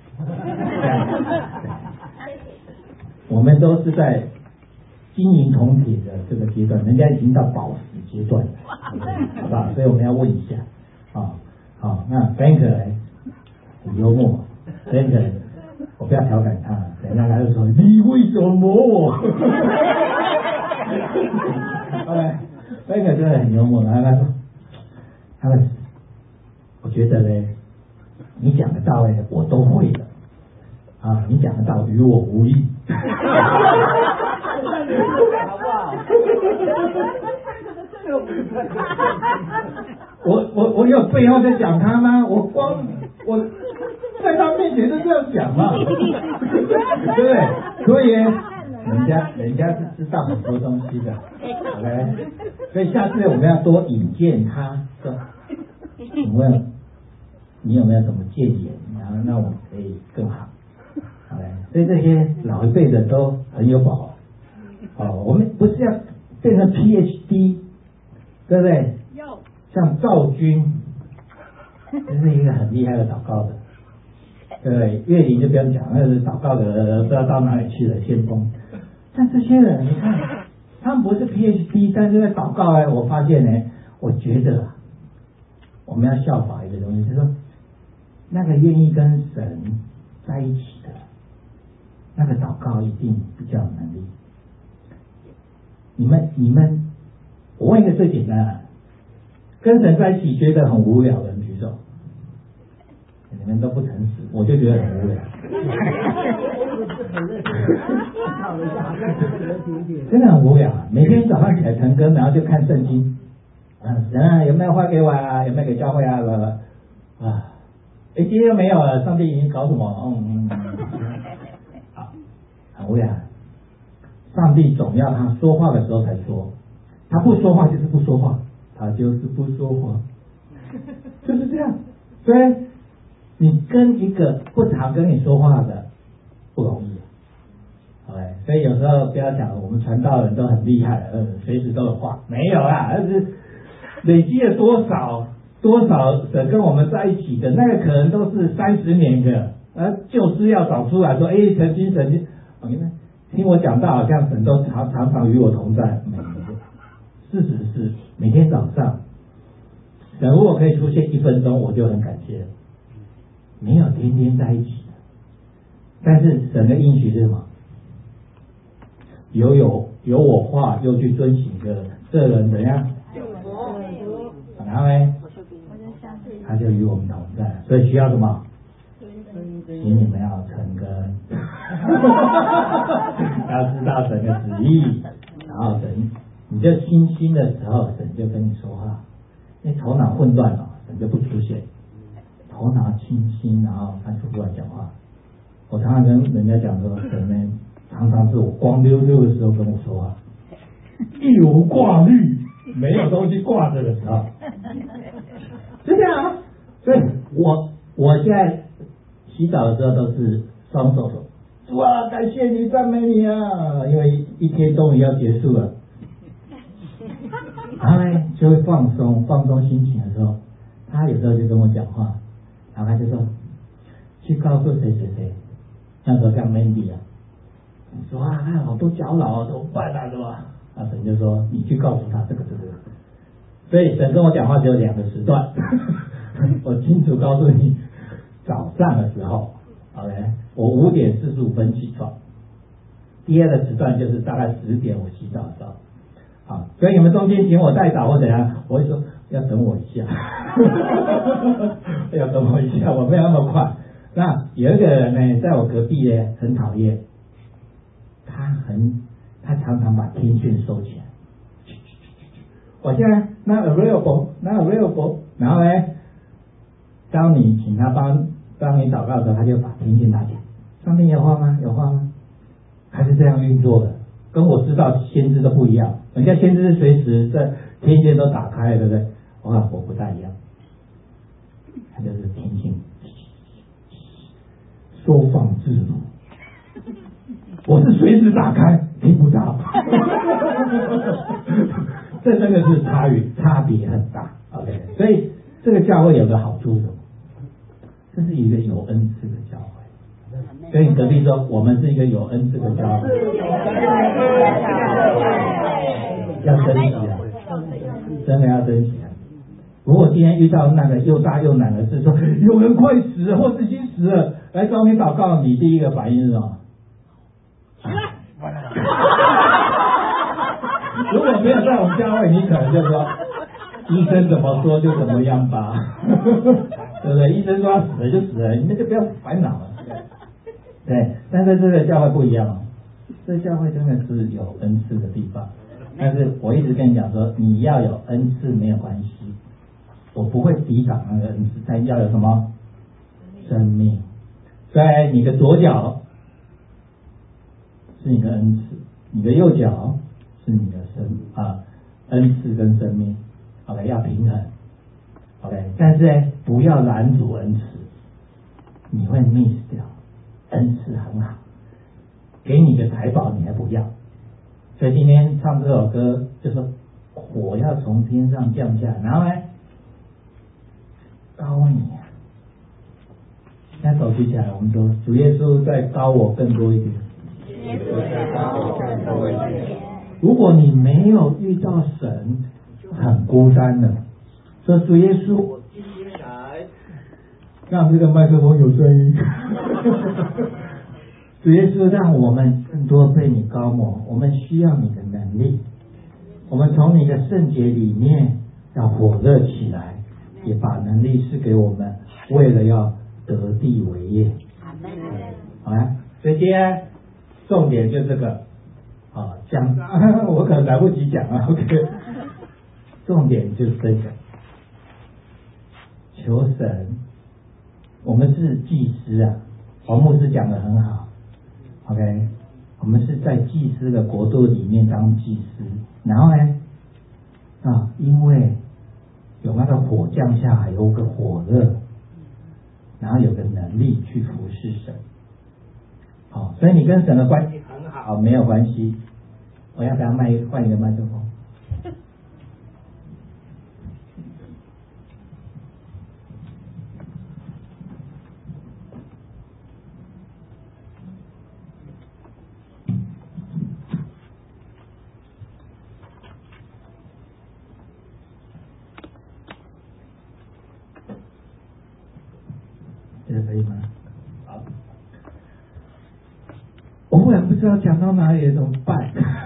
我们都是在金银铜铁的这个阶段，人家已经到宝石阶段了，好不好？所以我们要问一下，啊、哦，好、哦，那 Frank 来很幽默。那个，我不要调侃他，等一下他就说你为什么磨我？后来那个真的很幽默，然后他说，他说，我觉得呢，你讲的道理我都会的，啊，你讲的道与我无异。好不好？我我我有背后在讲他吗？我光我。在他面前就这样讲嘛，对不对？所以人家人家是知道很多东西的 ，OK。所以下次我们要多引荐他，说，请问你有没有什么建言，然后让我们可以更好 ，OK。所以这些老一辈的都很有把握。哦，我们不是要变成 P H D， 对不对？像赵军，这是一个很厉害的祷告的。对，岳林就不用讲，那是祷告的不知道到哪里去了，先锋。但这些人，你看，他们不是 P H D， 但是在祷告哎，我发现呢，我觉得我们要效法一个东西，就是说，那个愿意跟神在一起的，那个祷告一定比较有能力。你们，你们，我问一个最简单的，跟神在一起觉得很无聊的人举手。你们都不诚实，我就觉得很无聊。真的很无聊，每天早上起来晨更，然后就看圣经。嗯，神啊，有没有话给我啊？有没有给教会啊？啊，哎，今天又没有了，上帝已经搞什么？嗯嗯，好，很无聊。上帝总要他说话的时候才说，他不说话就是不说话，他就是不说话，就是这样。所以你跟一个不常跟你说话的不容易 ，OK， 所以有时候不要讲我们传道人都很厉害，呃，随时都有话，没有啦，而是累积了多少多少的跟我们在一起的那个，可能都是三十年的，而就是要找出来说，哎，曾经曾经，我跟你听我讲到，好像神都常常常与我同在，没有，事实是每天早上，神如果可以出现一分钟，我就很感谢了。没有天天在一起的，但是神的应许是什么？有有有我话又去遵行的，这人怎样？然后呢？他就与我们同在，所以需要什么？请你们要诚恳，要知道神的旨意，然后神，你就心心的时候，神就跟你说话。你头脑混乱了，神就不出现。头脑清新，然后他就出来讲话。我常常跟人家讲说，神呢，常常是我光溜溜的时候跟我说话，一无挂虑，没有东西挂着的时候，就这样啊。所以我我现在洗澡的时候都是双手说，主啊，感谢你，赞美你啊，因为一天终于要结束了。然后呢，就会放松放松心情的时候，他有时候就跟我讲话。然后他就说，去告诉谁谁谁，那时候像 Mandy 啊，说啊，他好多脚老啊，怎么办啊，是吧？啊，神就说，你去告诉他这个这个。所以神跟我讲话只有两个时段，我清楚告诉你，早上的时候 ，OK， 我五点四十五分起床，第二个时段就是大概十点我洗澡的时候， 啊，所以你们中间请我代祷或怎样，我会说要等我一下，要等我一下，我没有那么快。那有一个人呢，在我隔壁呢，很讨厌，他很他常常把听讯收起来。我现在 not available not available， 然后呢，当你请他帮帮你祷告的时候，他就把听讯打起来。上面有话吗？有话吗？他是这样运作的，跟我知道先知都不一样。人家先知是随时在天线都打开了，对不对？我看我不大一样，他就是听信收放自如。我是随时打开，听不到。这真的是差异差别很大。OK， 所以这个教会有个好处是什么？这是一个有恩赐的教会。所以隔壁说，我们是一个有恩赐的教会，要珍惜啊，真的要珍惜啊。如果今天遇到那个又大又难的事，说有人快死了，或是已经死了，来找你祷告，你第一个反应是什么？如果没有在我们教会，你可能就说医生怎么说就怎么样吧，对不对？医生说他死了就死了，你们就不要烦恼了。对，但是这个教会不一样哦，这个教会真的是有恩赐的地方。但是我一直跟你讲说，你要有恩赐没有关系，我不会抵挡那个恩赐，但要有什么生命。所以你的左脚是你的恩赐，你的右脚是你的生啊恩赐跟生命。OK， 要平衡。OK， 但是呢，不要拦阻恩赐，你会 miss 掉。恩赐很好，给你的财宝你还不要，所以今天唱这首歌就说火要从天上降下，然后呢高你啊，那手举起来，我们说主耶稣再高我更多一点， 耶稣再高我更多一点。 如果你没有遇到神，很孤单的，说主耶稣，我今天来，让这个麦克风有声音。主耶稣，让我们更多被你高摩，我们需要你的能力，我们从你的圣洁里面要火热起来，也把能力赐给我们，为了要得地为业。好来，所以今天重点就这个啊，讲我可能来不及讲啊 ，OK， 重点就是这个，求神，我们是祭司啊，黄牧师讲得很好。OK， 我们是在祭司的国度里面当祭司，然后呢，啊，因为有那个火降下来，有个火热，然后有个能力去服侍神。好、哦，所以你跟神的关系很好，没有关系。我要给他麦换一个麦克风。这个可以吗？好，我忽然不知道讲到哪里怎么办？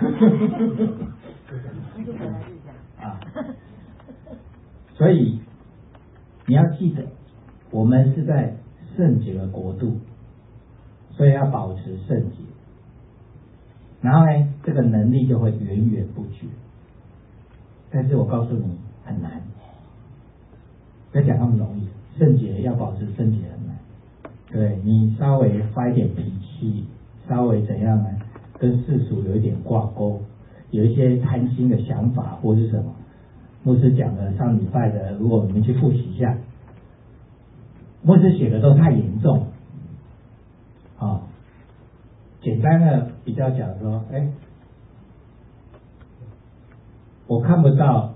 啊，所以你要记得，我们是在圣洁的国度，所以要保持圣洁。然后呢，这个能力就会源源不绝。但是我告诉你，很难，不要讲那么容易。圣洁要保持圣洁很难，对你稍微发一点脾气，稍微怎样呢？跟世俗有一点挂钩，有一些贪心的想法或是什么。牧师讲的上礼拜的，如果你们去复习一下，牧师写的都太严重，啊、哦，简单的比较讲说，哎，我看不到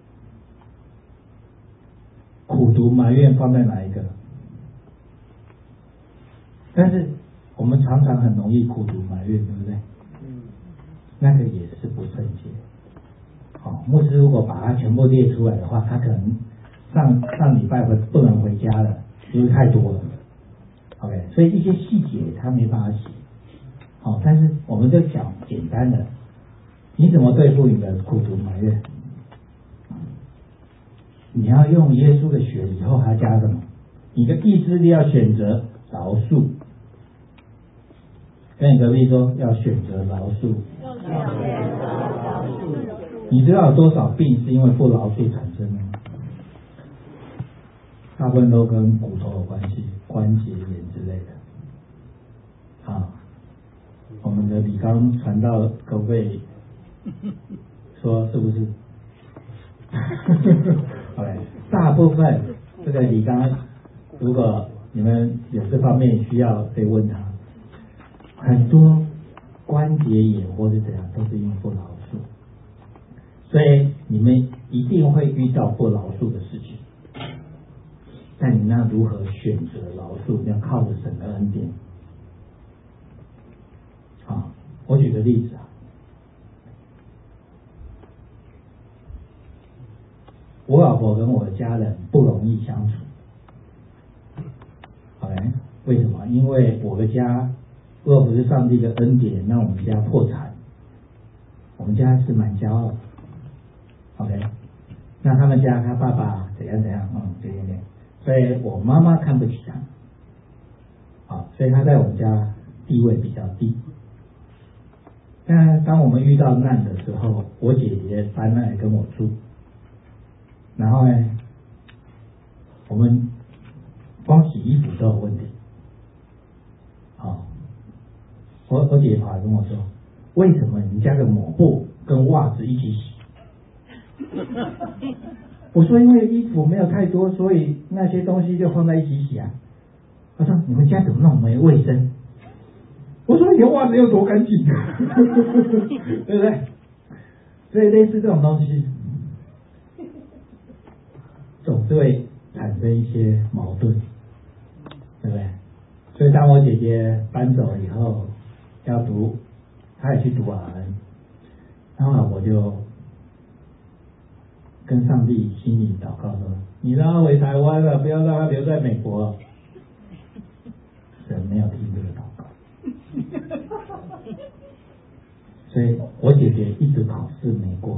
苦毒埋怨放在哪一个？但是我们常常很容易苦毒埋怨，对不对？嗯，那个也是不圣洁。哦，牧师如果把它全部列出来的话，他可能上上礼拜不不能回家了，因为太多了。OK， 所以一些细节他没办法写。哦，但是我们就讲简单的， 你怎么对付你的苦毒埋怨？你要用耶稣的血，以后还加什么？你的意志力要选择饶恕。跟你隔壁说，要选择饶恕。你知道有多少病是因为不饶恕产生的吗？大部分都跟骨头有关系，关节炎之类的。啊，我们的李刚传道各位说是不是？OK， 大部分这个李刚，如果你们有这方面需要，可以问他。很多关节炎或者怎样，都是因为不饶恕，所以你们一定会遇到不饶恕的事情。但你那如何选择饶恕，要靠着神的恩典。啊，我举个例子啊，我老婆跟我的家人不容易相处。OK， 为什么？因为我的家若不是上帝的恩典，让我们家破产，我们家是蛮骄傲的。OK， 那他们家他爸爸怎样怎样，嗯，对对对，所以我妈妈看不起他，好，所以他在我们家地位比较低。但当我们遇到难的时候，我姐姐搬来跟我住，然后呢，我们光洗衣服都有问题。好，我我姐姐跑来跟我说，为什么你家的抹布跟袜子一起洗？我说因为衣服没有太多，所以那些东西就放在一起洗啊。她说你们家怎么那么没卫生？我说你的袜子有多干净，对不对？所以类似这种东西，总是会产生一些矛盾，对不对？所以当我姐姐搬走以后，要读，她也去读啊，然后我就跟上帝心里祷告说：“你让她回台湾了，不要让她留在美国。”神没有听这个祷告。所以我姐姐一直考试没过，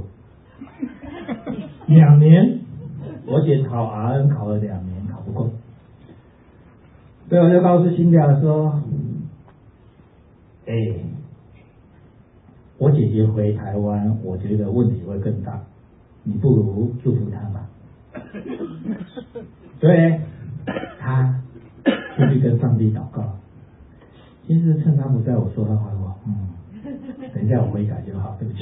两年，我姐考 R N 考了两年，考不过，所以我就告诉辛迪亚说：“哎，我姐姐回台湾，我觉得问题会更大，你不如祝福她吧。”所以她就去跟上帝祷告。其实趁他不在，我说他坏话，嗯，等一下我悔改就好，对不起。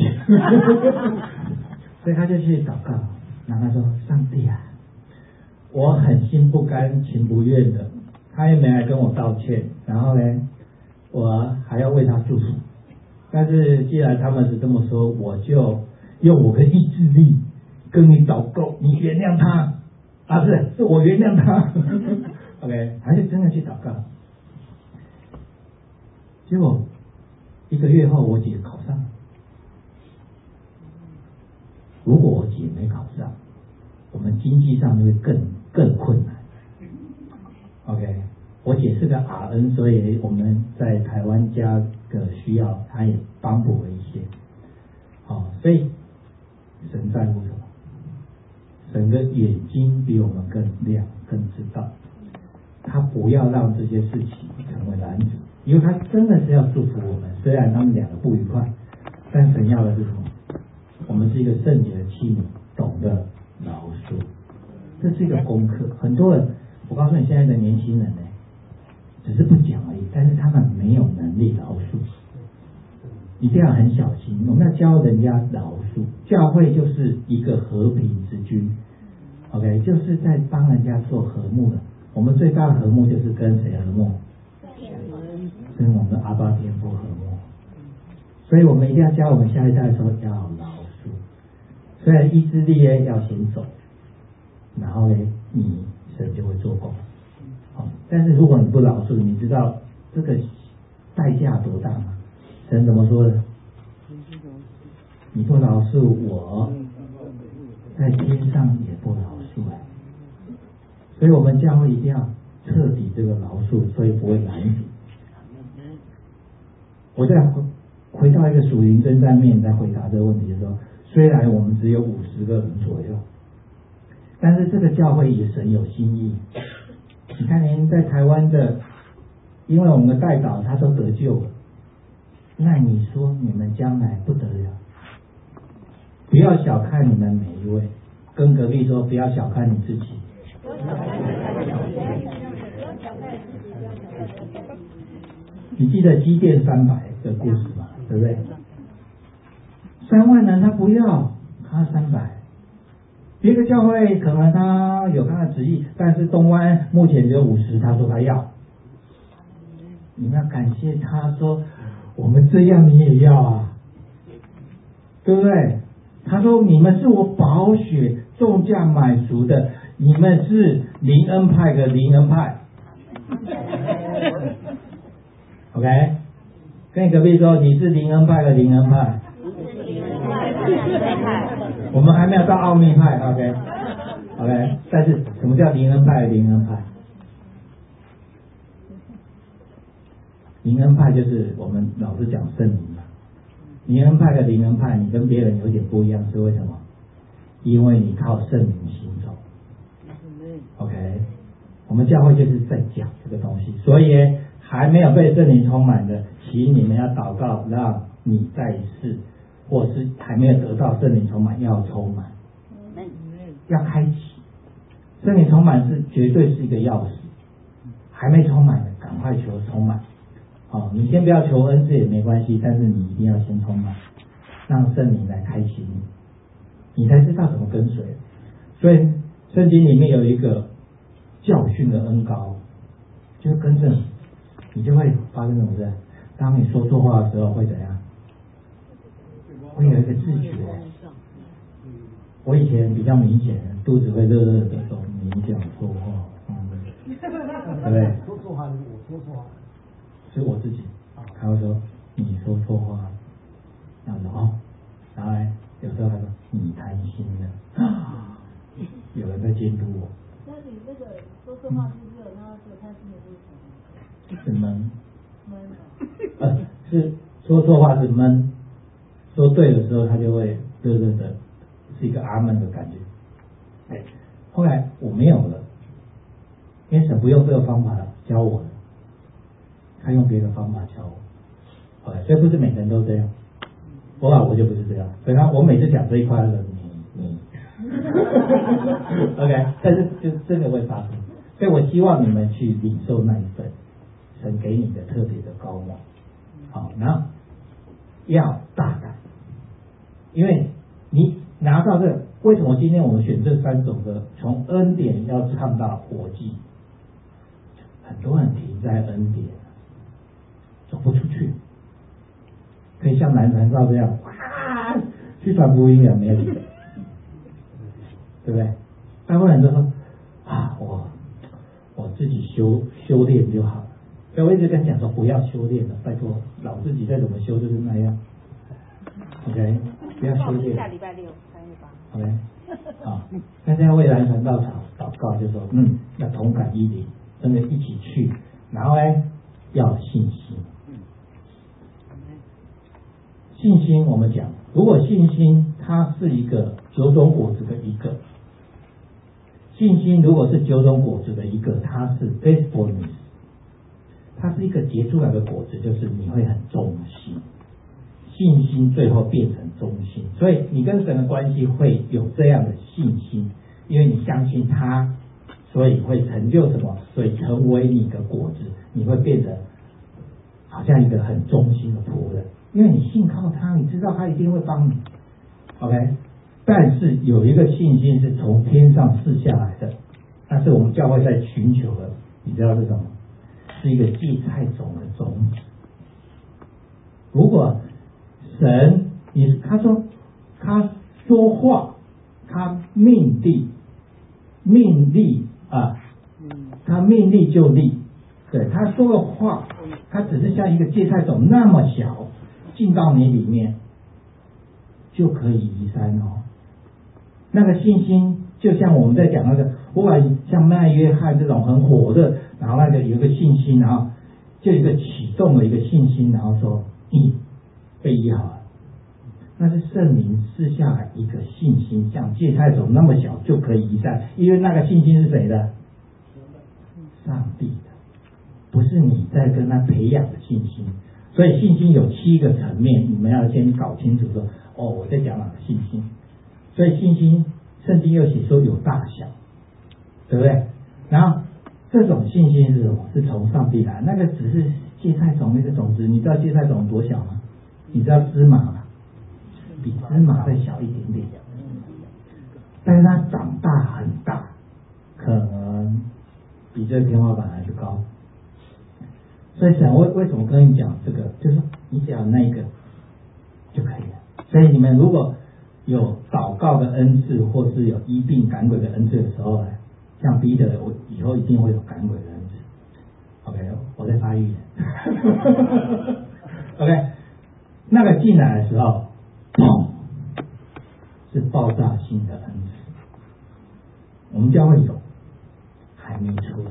所以他就去祷告，然后他说：“上帝啊，我很心不甘情不愿的，他也没来跟我道歉，然后呢，我还要为他祝福。但是既然他们是这么说，我就用我的意志力跟你祷告，你原谅他啊，是是我原谅他。OK， 还是真的去祷告。”结果一个月后，我姐考上了。如果我姐没考上，我们经济上就会更更困难。OK， 我姐是个 R N， 所以我们在台湾家的需要，她也帮补了一些。好、哦，所以神在乎什么？神的眼睛比我们更亮，更知道。他不要让这些事情成为拦阻。因为他真的是要祝福我们，虽然他们两个不愉快，但神要的是什么？我们是一个圣洁的器皿，懂得饶恕，这是一个功课。很多人，我告诉你，现在的年轻人呢，只是不讲而已，但是他们没有能力饶恕，一定要很小心。我们要教人家饶恕，教会就是一个和平之君 ，OK， 就是在帮人家做和睦的。我们最大的和睦就是跟谁和睦？跟我们的阿爸天父和睦，所以我们一定要教我们下一代说要饶恕。虽然意志力呢要先走，然后呢，你神就会做工。好，但是如果你不饶恕，你知道这个代价多大吗？神怎么说的？你不饶恕我，在天上也不饶恕。所以我们教会一定要彻底这个饶恕，所以不会拦阻。我在回到一个属灵征战面在回答这个问题的时候，虽然我们只有五十个人左右，但是这个教会也神有心意。你看连在台湾的，因为我们的代祷他都得救了，那你说你们将来不得了。不要小看你们每一位，跟隔壁说不要小看你自己。你记得基甸三百的故事吗？对不对？三万人他不要，他三百。别的教会可能他有他的旨意，但是东湾目前只有五十，他说他要。你们要感谢他说，我们这样你也要啊，对不对？他说你们是我宝血重价买赎的，你们是灵恩派的灵恩派。OK， 跟你隔壁说你是灵恩派的灵恩派。我们还没有到奥秘派 ，OK，OK，、okay? okay, 但是什么叫灵恩派的灵恩派？灵恩派就是我们老是讲圣灵嘛。灵恩派的灵恩派，你跟别人有点不一样，是为什么？因为你靠圣灵行走。OK， 我们教会就是在讲这个东西，所以还没有被圣灵充满的，请你们要祷告，让你再一次，或是还没有得到圣灵充满，要充满，要开启。圣灵充满是绝对是一个钥匙，还没充满的，赶快求充满。好，你先不要求恩赐也没关系，但是你一定要先充满，让圣灵来开启你，你才知道怎么跟随。所以圣经里面有一个教训的恩膏，就是跟着你，你就会发生什么事？当你说错话的时候会怎样？会有一个自觉。我以前比较明显，肚子会热热的时候，你讲错话，嗯，对不对？ 说错话，我说错话。 是我自己，他会说你说错话，然后说哦，然后呢，有时候他说你贪心了，啊，有人在监督我。 那你那个说错话是不是有他有贪心的意思？ 是闷， 闷呃，是说错话是闷，说对的时候他就会热热的，是一个阿门的感觉。哎，后来我没有了，因为神不用这个方法教我的。他用别的方法教我，好，所以不是每个人都这样，我啊我就不是这样，所以他我每次讲这一块的你你，OK， 但是就真的会发生，所以我希望你们去领受那一份神给你的特别的高望，好，然后要大胆，因为你拿到这个，为什么今天我们选这三首歌，从恩典要唱到活祭，很多人停在恩典。走不出去，可以像南传道这样哇去传福音也没有，对不对？大部分人都说啊，我我自己修修炼就好了。所以我一直跟你讲说，不要修炼了，拜托，老自己再怎么修就是那样。OK， 不要修炼。 下礼拜六三月八。 OK， 好，大家为南传道祷祷告，就说嗯，要同感一灵，真的一起去，然后呢，要有信心。信心我们讲，如果信心它是一个九种果子的一个，信心如果是九种果子的一个，它是 faithfulness， 它是一个结出来的果子，就是你会很忠心，信心最后变成忠心，所以你跟神的关系会有这样的信心，因为你相信他，所以会成就什么？所以成为你的果子，你会变得好像一个很忠心的仆人。因为你信靠他，你知道他一定会帮你 ，OK。但是有一个信心是从天上赐下来的，那是我们教会在寻求的，你知道是什么？是一个芥菜种的种子。如果神，你他说他说话，他命立，命立啊，他命立就立，对，他说的话，他只是像一个芥菜种那么小。进到你里面就可以移山哦。那个信心就像我们在讲那个，不管像麦约翰这种很火的，然后那个有一个信心，然后就一个启动了一个信心，然后说你被医好了，那是圣灵赐下来一个信心，像芥菜种那么小就可以移山，因为那个信心是谁的？上帝的，不是你在跟他培养的信心。所以信心有七个层面，你们要先搞清楚说，哦，我在讲哪个信心。所以信心，圣经又写说有大小，对不对？然后这种信心是什么？是从上帝来，那个只是芥菜种那个种子，你知道芥菜种多小吗？你知道芝麻吗？比芝麻再小一点点，但是它长大很大，可能比这个天花板还是高。所以神为为什么跟你讲这个？就是你只要那一个就可以了。所以你们如果有祷告的恩赐，或是有医病赶鬼的恩赐的时候呢，像彼得，我以后一定会有赶鬼的恩赐。OK， 我在发预言。OK， 那个进来的时候，砰，是爆炸性的恩赐。我们教会有，还没出来。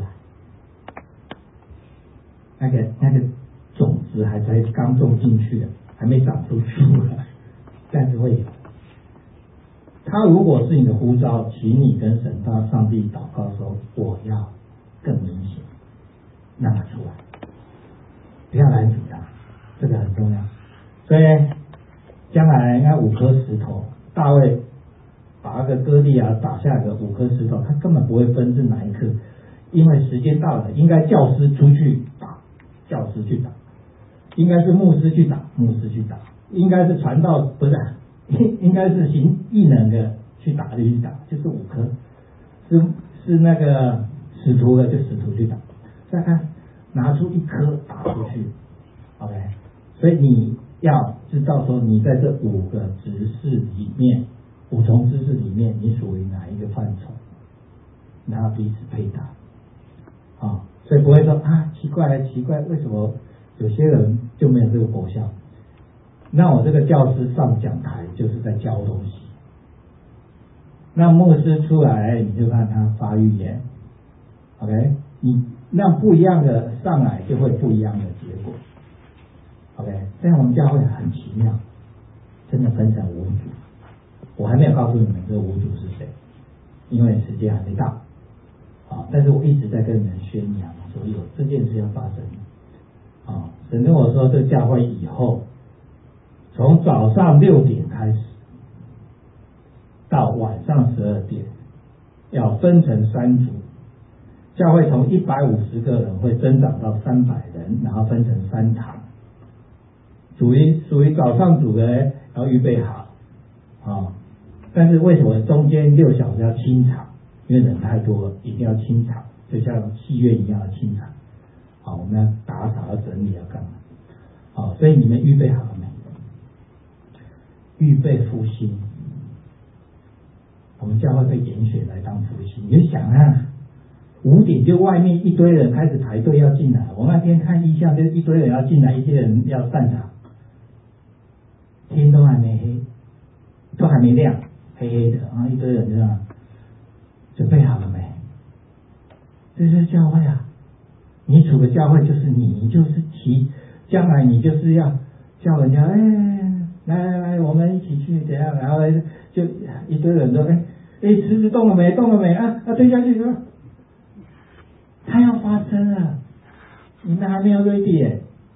那个那个种子还才刚种进去的，还没长出出来，但是会有。他如果是你的呼召，请你跟神大上帝祷告说，我要更明显，让它出来，不要拦阻他，这个很重要。所以将来那五颗石头，大卫把那个歌利亚打下来的五颗石头，他根本不会分是哪一颗，因为时间到了，应该教师出去打，教师去打，应该是牧师去打，牧师去打，应该是传道不是。应该是行异能的去打就去打，就是五颗，是是那个使徒的就使徒去打，再看拿出一颗打出去 ，OK， 所以你要知道说你在这五个执事里面，五重知识里面，你属于哪一个范畴，然后彼此配搭，啊、哦，所以不会说啊奇怪奇怪，为什么有些人就没有这个果效？那我这个教师上讲台就是在教东西，那牧师出来你就看他发预言 ，OK， 你那不一样的上来就会不一样的结果 ，OK， 在我们教会很奇妙，真的分成五组，我还没有告诉你们这五组是谁，因为时间还没到，啊，但是我一直在跟你们宣扬说有这件事要发生，啊，神跟我说这教会以后。从早上六点开始到晚上十二点，要分成三组，教会从一百五十个人会增长到三百人，然后分成三堂。属于属于早上组的要预备好啊、哦，但是为什么中间六小时要清场？因为人太多了，一定要清场，就像戏院一样的清场。好，我们要打扫、要整理、要干嘛？好，所以你们预备好了没？预备复兴，我们教会被拣选来当复兴。你就想啊，五点就外面一堆人开始排队要进来。我那天看异象，就一堆人要进来，一些人要散场，天都还没黑，都还没亮，黑黑的，然后一堆人这样，准备好了没？这是教会啊！你处的教会就是你，你就是提，将来你就是要叫人家哎。来来来，我们一起去怎样？然后就一堆人都哎哎，池子动了没？动了没？啊啊，推下去说，它要发生了，你们还没有 ready。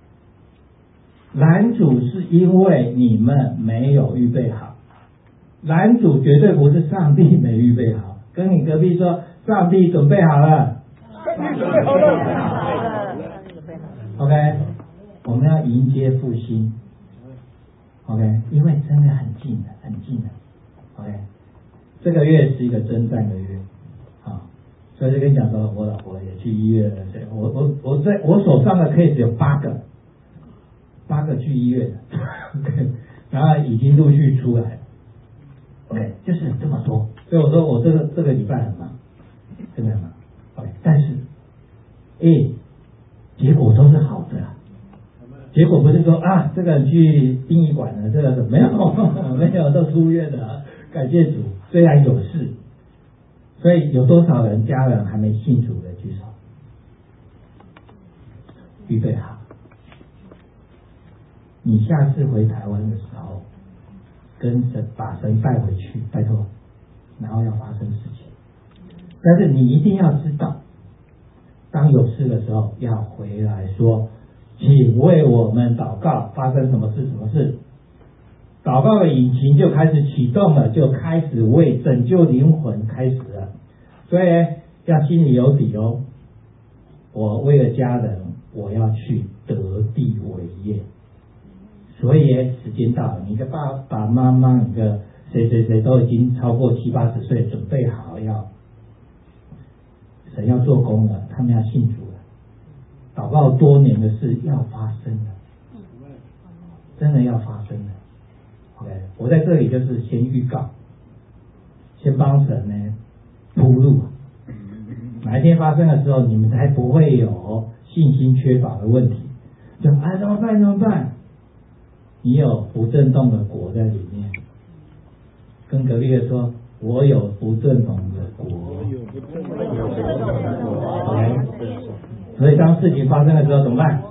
拦阻是因为你们没有预备好，拦阻绝对不是上帝没预备好。跟你隔壁说，上帝准备好了， 上帝准备好了。 OK， 我们要迎接复兴。OK， 因为真的很近的，很近的。OK， 这个月是一个征战的月，啊，所以就跟你讲说，我老婆也去医院了，我我我在我手上的 case 有八个，八个去医院，OK， 然后已经陆续出来 ，OK， 就是这么多。所以我说我这个这个礼拜很忙，真的很忙 ，OK， 但是，诶，结果都是好的。结果不是说啊，这个去殡仪馆了，这个没有没有都出院了，感谢主。虽然有事，所以有多少人家人还没信主的举手？预备好， 你下次回台湾的时候，跟神把神带回去，拜托，然后要发生事情。但是你一定要知道，当有事的时候要回来说，请为我们祷告，发生什么事什么事，祷告的引擎就开始启动了，就开始为拯救灵魂开始了。所以要心里有底哦，我为了家人，我要去得地为业。所以时间到了，你的爸爸妈妈，你的谁谁谁都已经超过七八十岁，准备好要神要做工了，他们要信主了，祷告多年的事要发生了，真的要发生了。OK， 我在这里就是先预告，先帮神呢铺路，哪一天发生的时候，你们才不会有信心缺乏的问题。就哎怎么办怎么办？你有不震动的国在里面，跟隔壁的说，我有不震动的国。OK， 所以当事情发生的时候怎么办？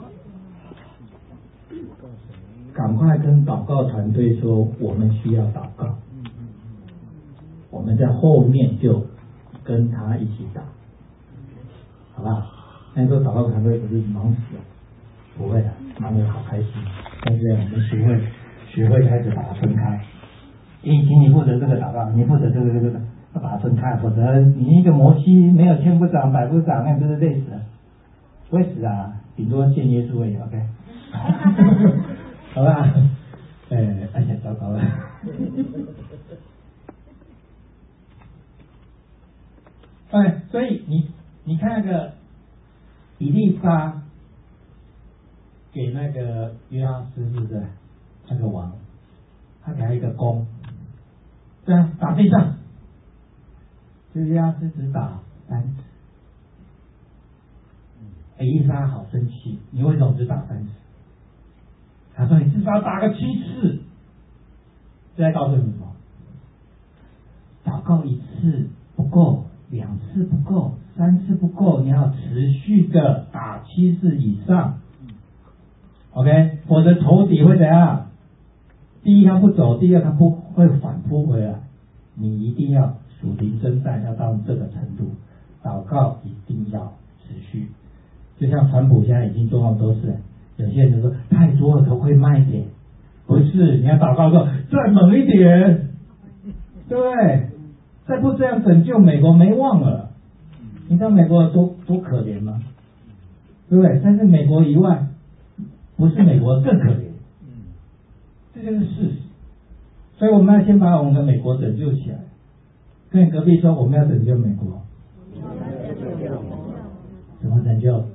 赶快跟祷告团队说，我们需要祷告。我们在后面就跟他一起打，好不好？那时候祷告团队不是忙死了，不会的，忙得好开心。但是我们学会学会开始把它分开。你请你负责这个祷告，你负责这个这个，要把它分开，否则你一个摩西没有千夫长百夫长，那不是累死了？不会死啊，顶多见耶稣而已。OK， 好吧？哎，哎呀，糟糕了。哎，所以你你看那个以利沙给那个约阿斯是不是那个王，他给他一个弓，这样打地上，这约阿斯只打三次。以利沙好生气，你为什么只打三次？他说你至少打个七次。这在告诉你什么？祷告一次不够，两次不够，三次不够，你要持续的打七次以上。OK， 否则仇敌会怎样？第一他不走，第二他不会反扑回来。你一定要属灵征战，要到这个程度，祷告一定要持续。就像川普现在已经做到都是，有些人说太多了，可不可以慢一点？不是，你要祷告说再猛一点，对不对？再不这样拯救美国没望了。你知道美国有多多可怜吗？对不对？但是美国以外，不是美国更可怜，这就是事实。所以我们要先把我们的美国拯救起来。跟你隔壁说，我们要拯救美国。怎么拯救？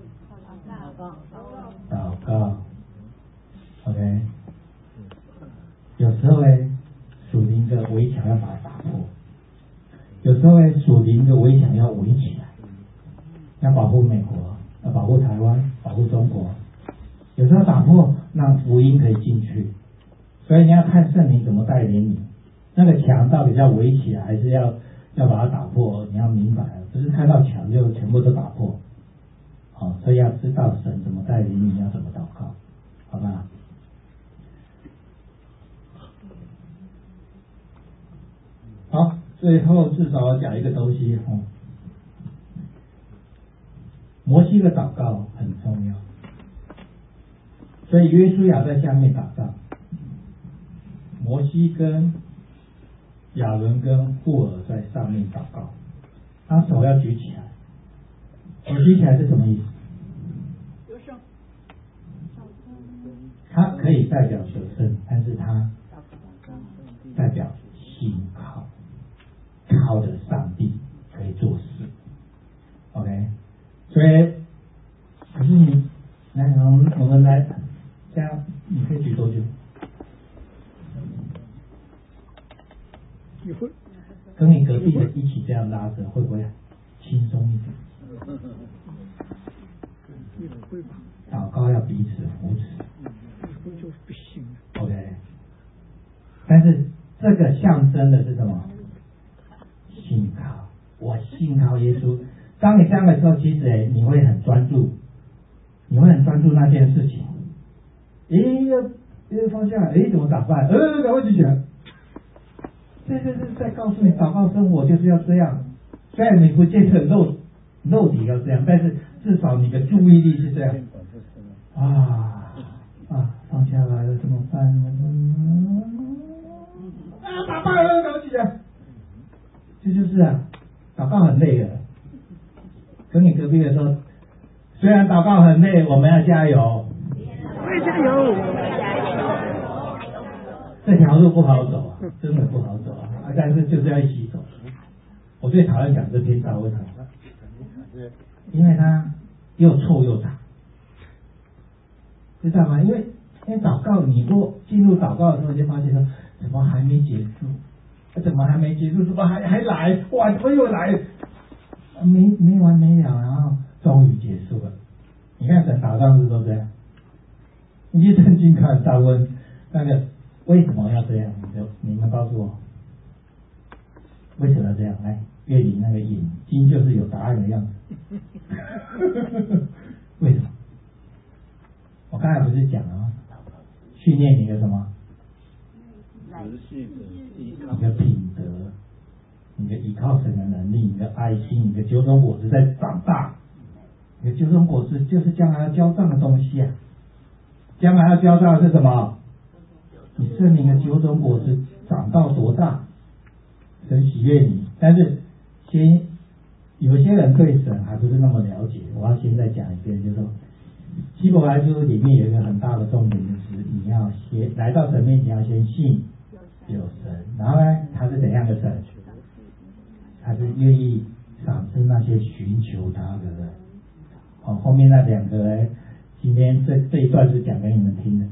祷告。OK。有时候呢，属灵的围墙要把它打破；有时候呢，属灵的围墙要围起来，要保护美国，要保护台湾，保护中国。有时候打破，让福音可以进去。所以你要看圣灵怎么带领你，那个墙到底要围起来，还是要要把它打破？你要明白，不是看到墙就全部都打破。好，所以要知道神怎么带领你，要怎么祷告，好吧？好，最后至少要讲一个东西哦。摩西的祷告很重要，所以约书亚在下面打仗，摩西跟亚伦跟户尔在上面祷告，他手要举起来，手举起来是什么意思？它可以代表得胜，但是它代表信靠。靠着上帝可以做事 ，OK， 所以可是你来，我们我们来，这样你可以举多久？ 你会跟你隔壁的一起这样拉着，会不会轻松一点？ 你会吧？ 祷告要彼此扶持， 你会就不行了。 OK， 但是这个象征的是什么？信靠，我信靠耶稣。当你这样的时候，其实你会很专注，你会很专注那件事情。咦， 因为放下来，哎，怎么打败？呃，赶快举起来。这这是在告诉你，祷告生活就是要这样。虽然你不见得肉肉体要这样，但是至少你的注意力是这样。啊啊，放下来了怎么办呢？啊，打败了，赶快举起来。这就是啊，祷告很累的。跟你隔壁的说，虽然祷告很累，我们要加油。 加油！ 这条路不好走啊，真的不好走啊！啊，但是就是要一起走。我最讨厌讲这篇道，为什么？因为它又臭又长，知道吗？因为因为祷告，你若进入祷告的时候，就发现说，怎么还没结束？怎么还没结束？怎么还还来？哇，怎么又来？没没完没了，然后终于结束了。你看神祷告是都这样，你去圣经看大问那个为什么要这样？你就你们告诉我，为什么要这样？来，月里那个眼睛就是有答案的样子。为什么？我刚才不是讲了吗？训练你的什么？你的品德。你的依靠神的能力，你的爱心，你的九种果子在长大。你的九种果子就是将来要交账的东西啊！将来要交账的是什么？你圣灵的九种果子长到多大，神喜悦你。但是先有些人对神还不是那么了解，我要先再讲一遍，就是说，希伯来书里面有一个很大的重点，就是你要先来到神面前，要先信有神，然后呢，他是怎样的神？他是愿意赏赐那些寻求他的人。好、哦，后面那两个呢，今天这这一段是讲给你们听的。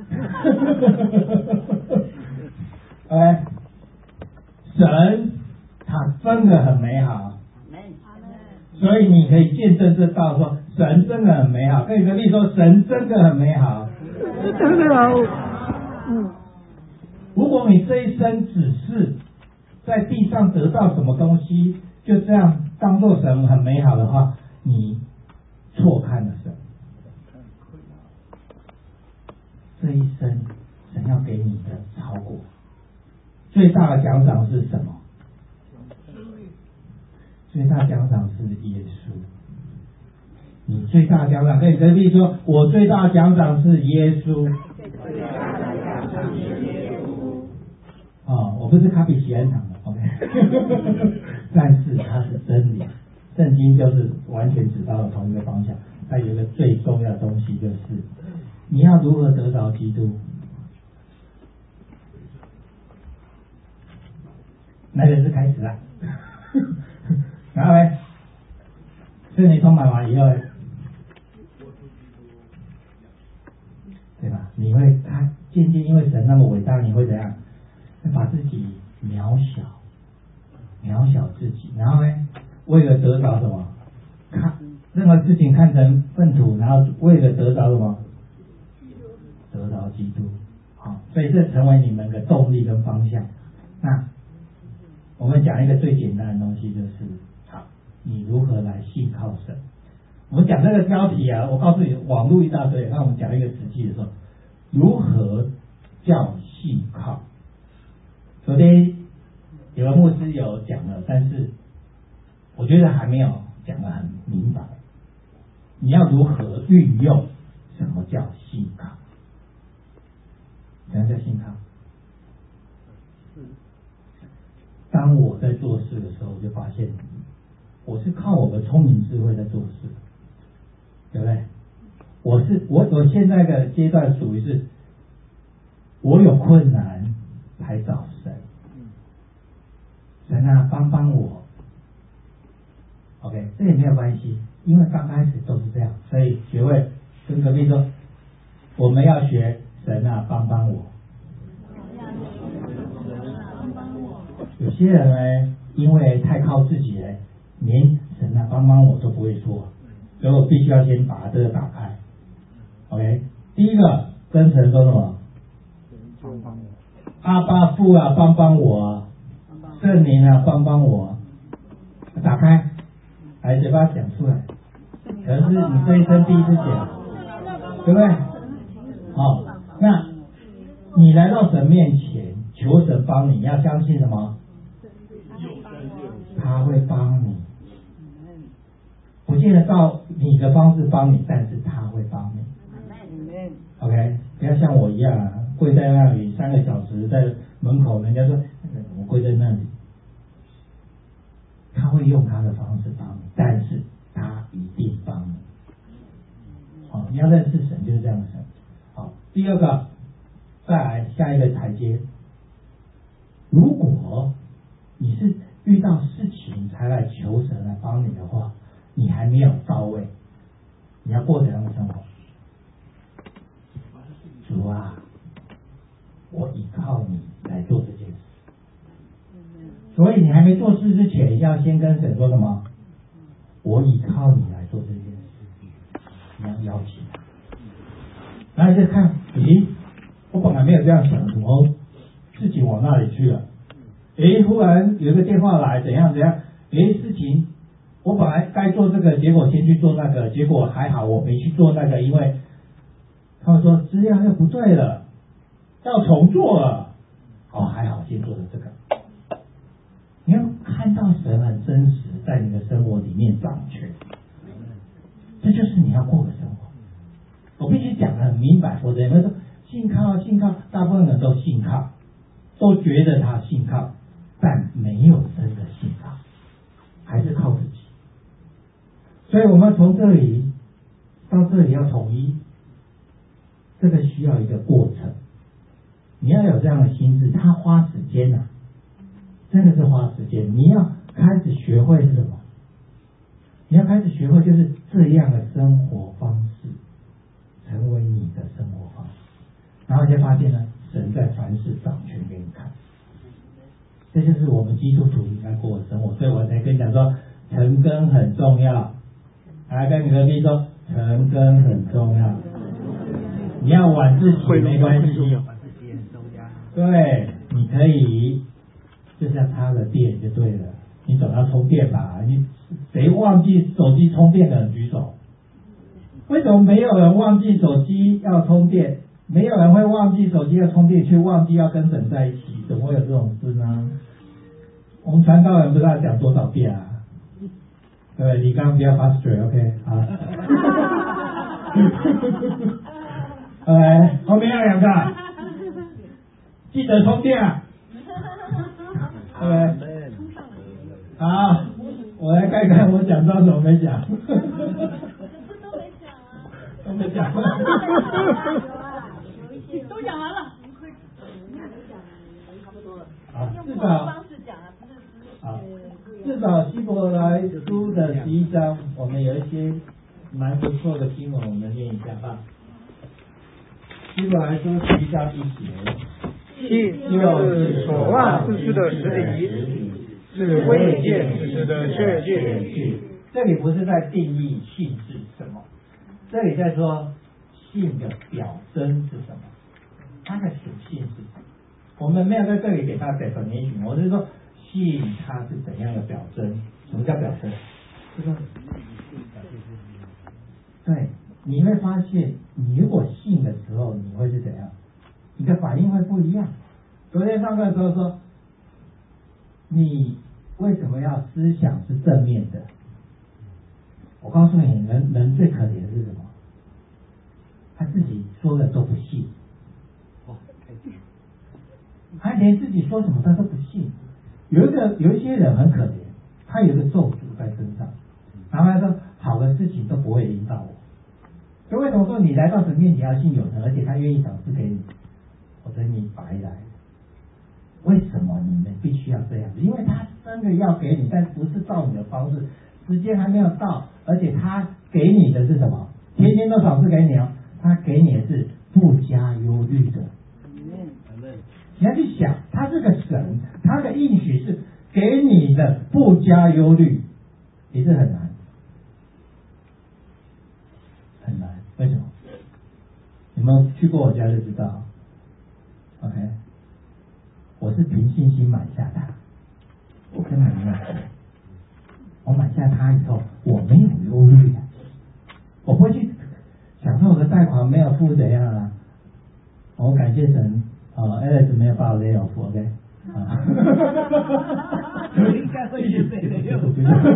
哎，神他真的很美好，所以你可以见证这道说，神真的很美好。跟你隔壁说，神真的很美好， 真的好。嗯， 如果你这一生只是在地上得到什么东西，就这样当作神很美好的话，你错看了神。这一生神要给你的超过最大的奖赏是什么？最大奖赏是耶稣。你最大奖赏，跟你隔壁说，我最大奖赏是耶稣。哦，我不是卡比喜安堂的 ，OK， 但是它是真理，圣经就是完全指到了同一个方向。它有一个最重要的东西，就是你要如何得着基督，那个是开始了。然后呢，圣灵充满完以后，对吧？你会看渐渐因为神那么伟大，你会怎样？把自己渺小，渺小自己，然后呢，为了得着什么？看任何事情看成粪土，然后为了得着什么？得着基督。好，所以这成为你们的动力跟方向。那我们讲一个最简单的东西，就是好，你如何来信靠神？我们讲这个标题啊，我告诉你，网络一大堆。那我们讲一个实际的时候，如何叫信靠？昨天有个牧师有讲了，但是我觉得还没有讲得很明白。你要如何运用什么叫信靠？什么叫信靠？当我在做事的时候，我就发现我是靠我的聪明智慧在做事，对不对？我是我我现在的阶段属于是，我有困难才找神，神啊帮帮我。OK， 这也没有关系，因为刚开始都是这样，所以学会跟隔壁说，我们要学神啊帮帮我。有些人呢，因为太靠自己了，连神啊帮帮我都不会说，所以我必须要先把这个打开。OK， 第一个跟神说什么？阿爸父啊帮帮我啊，圣灵啊帮帮我啊，打开，来嘴巴讲出来。可能是你这一生第一次讲，对不对？好，那你来到神面前求神帮你，要相信什么？他会帮你，不见得照你的方式帮你，但是他会帮你。OK， 不要像我一样、啊、跪在那里三个小时，在门口，人家说我跪在那里，他会用他的方式帮你，但是他一定帮你。好、哦，你要认识神就是这样的神。好，第二个，再来下一个台阶。如果你是遇到事情才来求神来帮你的话，你还没有到位，你要过怎样的生活？主啊，我依靠你来做这件事。所以你还没做事之前，要先跟神说什么？我依靠你来做这件事。你要邀请他，然后你再看，咦，我本来没有这样想，怎么事情往那里去了？诶，忽然有一个电话来，怎样怎样？诶，事情我本来该做这个，结果先去做那个，结果还好我没去做那个，因为他们说资料又不对了，要重做了。哦，还好先做的这个。你要看到神很真实，在你的生活里面掌权，这就是你要过的生活。我必须讲得很明白，否则有人说信靠信靠，大部分人都信靠，都觉得他信靠，但没有真的信靠，还是靠自己。所以我们从这里到这里要统一，这个需要一个过程。你要有这样的心智，它花时间啊，真的是花时间。你要开始学会是什么？你要开始学会就是这样的生活方式，成为你的生活方式。然后你就发现呢，神在凡事掌权给你看。这就是我们基督徒应该过的生活。所以我才跟你讲说，成根很重要。来跟你隔壁说，成根很重要。你要晚自习没关系，对，你可以就像插个电就对了。你总要充电吧？你谁忘记手机充电的人举手？为什么没有人忘记手机要充电？没有人会忘记手机要充电，却忘记要跟神在一起，怎么会有这种事呢？我们传道人不知道讲多少遍啊？对，你刚刚不要发水 ，OK， 好。呃，后面要两个，记得充电啊。对，好，我来看看我讲到什么没讲。都没讲啊。都没讲。 都讲完了。 差不多了。好，至少。好，至少希伯来书的十一章，我们有一些蛮不错的经文，我们念一下吧。希伯来书十一章一节， 信就是所望之事的实底，是未见之事的确据。 这里不是在定义信是什么，这里在说信的表征是什么，它的属性是什么。我们没有在这里给它 definition， 我是说信它是怎样的表征？什么叫表征？就是对，你会发现，你如果信的时候，你会是怎样？你的反应会不一样。昨天上课的时候说，你为什么要思想是正面的？我告诉你，人人最可怜的是什么？他自己说的都不信，他连自己说什么他都不信。有一个有一些人很可怜，他有一个咒诅在身上，然后他说好的事情都不会临到我。所以为什么说你来到神面前要信有神，而且他愿意赏赐给你？我说你白来。为什么你们必须要这样子？因为他真的要给你，但不是照你的方式，时间还没有到，而且他给你的是什么？天天都赏赐给你哦，他给你的是不加忧虑的。你要去想，他是个神，他的应许是给你的不加忧虑，也是很难，很难。为什么？你们去过我家就知道。OK， 我是凭信心买下它，我根本没有钱。我买下它以后，我没有忧虑的，我不会去想说我的贷款没有付怎样啊。我感谢神， 哦 ，Alex 没有把我 lay off，OK， 啊， 应该会先被 lay off。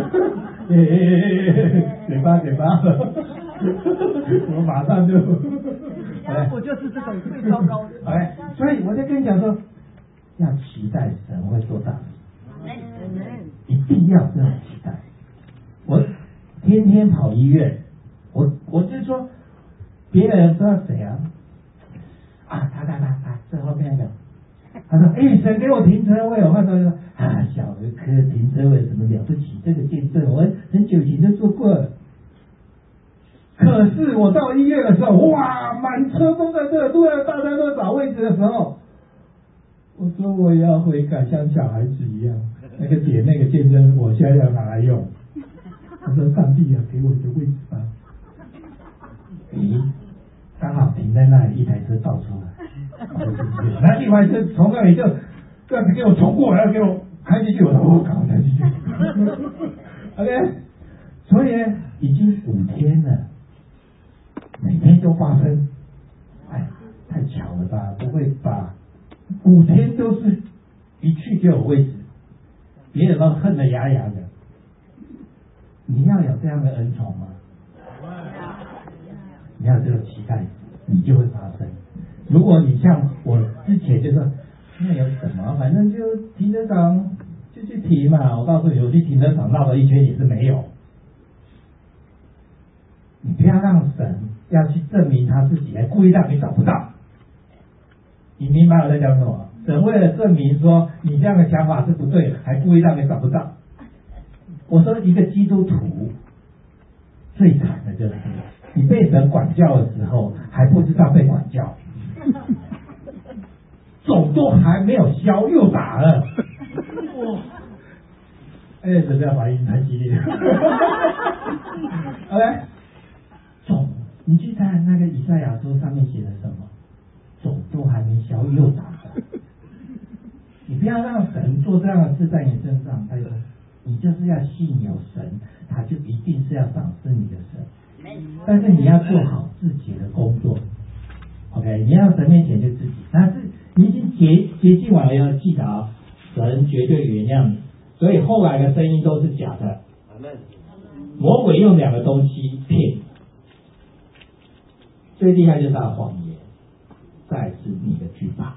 给吧给吧，我马上就， 哎，我就是这种最糟糕的。 哎，所以我就跟你讲说，要期待神会做大事，一定要这样期待。我天天跑医院，我我就说，别人不知道谁啊，啊，他他他他，最后跟他讲，他说，哎，神给我停车位，我那时候说，啊，小儿科停车位什么了不起，这个见证我很久以前就做过了。可是我到医院的时候，哇，满车都在这，都在大家都找位置的时候，我说我也要悔改，像小孩子一样。那个姐那个见证，我现在要拿来用。他说：“上帝啊，给我一个位置吧。”咦，刚好停在那里，一台车倒出来，那另外一车从那里就这样子给我冲过来，要给我开进去，我说我赶快开进去。OK， 所以呢，已经五天了。每天都发生，哎，太巧了吧？不会吧？五天都是一去就有位置，别人都恨得牙痒的。你要有这样的恩宠吗？你要有这个期待，你就会发生。如果你像我之前就说，那有什么？反正就停车场就去停嘛。我告诉你，我去停车场绕了一圈也是没有。你不要让神要去证明他自己，还故意让你找不到。你明白我在讲什么？神为了证明说你这样的想法是不对的，还故意让你找不到。我说一个基督徒最惨的就是你被神管教的时候还不知道被管教，肿都还没有消又打了。哇！哎，这个反应太激烈了。OK。肿，你去看那个以赛亚书上面写的什么？肿都还没消又长了。你不要让神做这样的事在你身上，他说你就是要信有神，他就一定是要赏赐你的神。但是你要做好自己的工作 ，OK？ 你要神面前就自己，但是你已经洁洁净完了，要记得啊，神绝对原谅你。所以后来的声音都是假的。魔鬼用两个东西骗你。最厉害就是他的谎言，再是你的惧怕。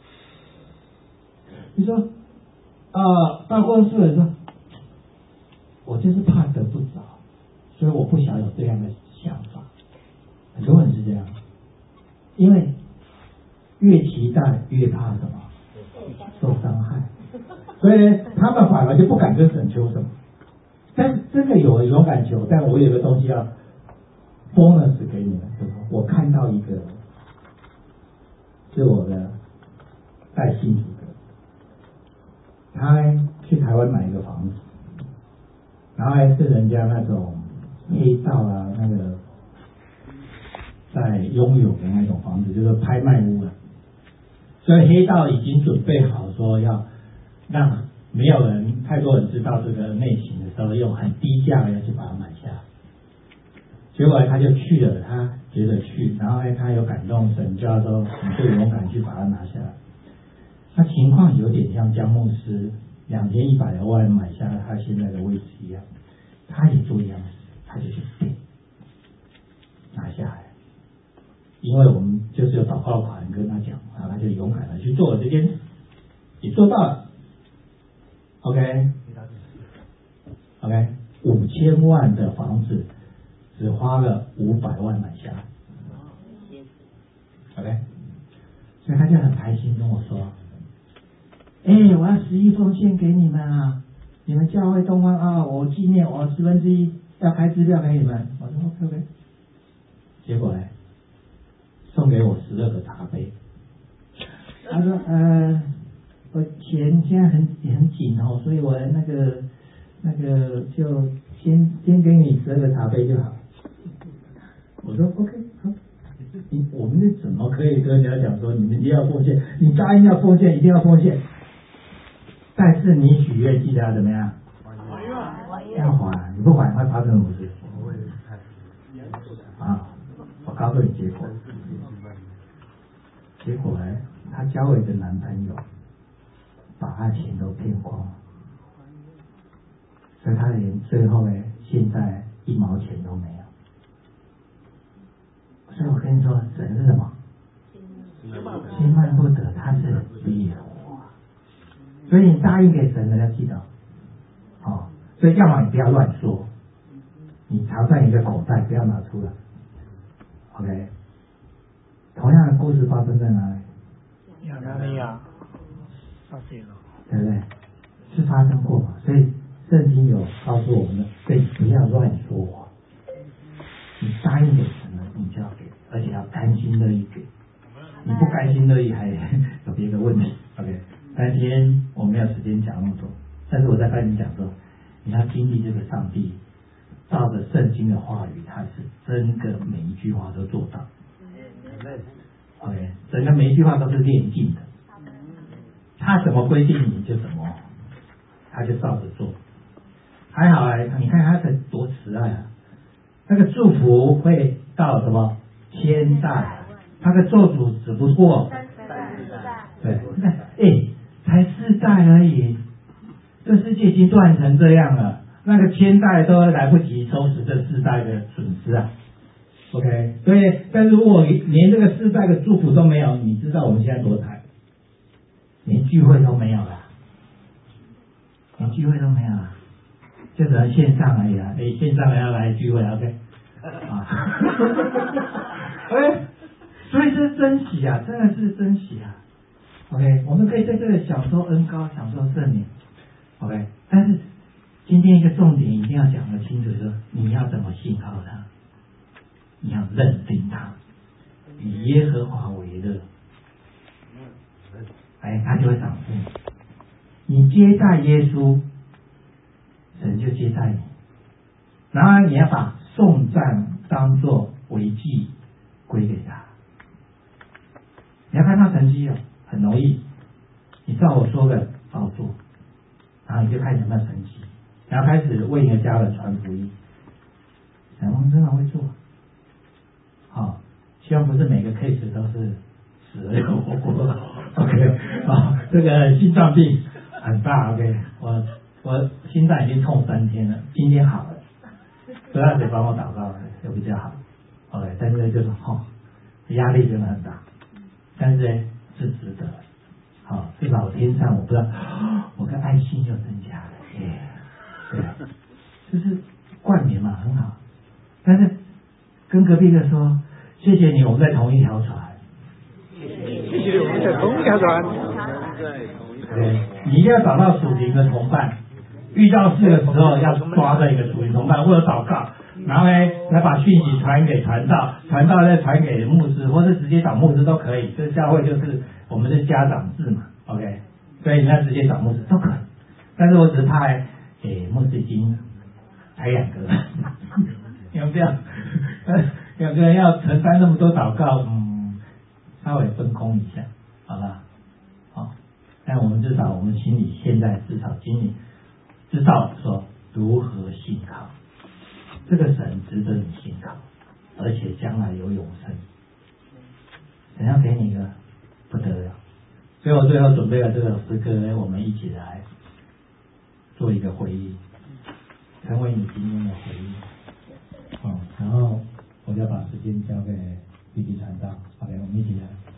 你说啊、呃，到公司的时候，我就是怕得不着，所以我不想有这样的想法。很多人是这样，因为越期待越怕什么受伤害，所以呢，他们反而就不敢跟神求什么。但是真的有人勇敢求，但我有个东西要 bonus 给你们，我看到一个是我的带信主的，他去台湾买一个房子，然后还是人家那种黑道啊，那个在拥有的那种房子，就是拍卖屋了。所以黑道已经准备好说要让没有人太多人知道这个内情的时候，用很低价的要去把它买下来。结果他就去了，他觉得去，然后呢，他有感动神，叫他说你就勇敢去把它拿下来。他情况有点像江牧师两千一百万买下他现在的位置一样，他也做一样的事，他就去订拿下来。因为我们就是有祷告款跟他讲，然后他就勇敢的去做了这件事，也做到了。OK， OK， 五千万的房子只花了五百万买下来。OK， 所以他就很开心跟我说：“哎、欸，我要十亿奉献给你们啊！你们教会东方啊，我纪念我十分之一要开支票给你们。”我说 OK OK。结果呢，送给我十二个茶杯。他说：“呃，我钱现在很很紧哦，所以我那个那个就先先给你十二个茶杯就好。”我说 OK 好。你我们怎么可以跟人家讲说你们一定要奉献？你答应要奉献，一定要奉献。但是你许愿记得要怎么样？要还，你不还会发生什么事？啊，我告诉你结果。结果呢， 她交了一个男朋友，把她钱都骗光了，所以她连最后呢，现在一毛钱都没有。所以我跟你说，神是什么？心慢不得，他是烈火。所以你答应给神的要记得，哦，所以要么你不要乱说，你藏在你的口袋，不要拿出来。OK， 同样的故事发生在哪里？ 亚拿尼亚，发现了， 对不对？是发生过嘛？所以圣经有告诉我们的，所以不要乱说话。你答应给神了，你就要给，而且要甘心乐意给。你不甘心乐意，还有别的问题。OK， 但今天我没有时间讲那么多，但是我在跟你讲说，你要经历这个上帝，照着圣经的话语，他是真的每一句话都做到。OK， 整个每一句话都是练尽的，他怎么规定你就怎么，他就照着做。还好啊，你看他是多慈爱啊！那个祝福会到什么千代，他的咒诅只不过对，那哎，才四代而已，这世界已经乱成这样了，那个千代都来不及收拾这四代的损失啊。OK， 所以，但是如果连这个四代的祝福都没有，你知道我们现在多惨，连聚会都没有了，连聚会都没有了。就只能线上而已啊！哎，线上要来聚会 ，OK， 啊，哎，所以这是珍惜啊，真的是珍惜啊。OK， 我们可以在这里享受恩膏，享受圣灵 ，OK。但是今天一个重点一定要讲得清楚，说你要怎么信靠他，你要认定他，以耶和华为乐，哎，他就会赏赐你。你接待耶稣。神就接待你，然后你要把颂赞当作为祭归给他。你要看到成绩了，很容易，你照我说的照做，然后你就看有没有成绩，然后开始为你的家人传福音。神王真的会做，好、哦，希望不是每个 case 都是死而又活过。OK， 啊、哦，这个心脏病很大。OK， 我。我心脏已经痛三天了，今天好了，所以他得帮我祷告，就比较好。OK， 但是就是哦，压力真的很大，但是呢是值得。好、哦，是老天上我不知道，我的爱心又增加了，耶，对，就是冠冕嘛，很好。但是跟隔壁的说，谢谢你，我们在同一条船。 谢谢，我们在同一条船。 对，你一定要找到属灵的同伴。遇到事的时候要抓着一个属灵同伴或者祷告，然后呢来把讯息传给传道，传道再传给牧师，或是直接找牧师都可以。这教会就是我们是家长制嘛 ，OK， 所以你要直接找牧师都可以。但是我只是怕，诶、欸，牧师已经才两个了，有没有？两个人要承担那么多祷告，嗯，稍微分工一下，好吧？好，但我们至少我们心里现在至少经历。知道说如何信靠，这个神值得你信靠，而且将来有永生，神要给你一个不得了。所以我最后准备了这首诗歌，我们一起来做一个回忆，成为你今天的回忆。哦，然后我就把时间交给弟弟传道，好的，我们一起来。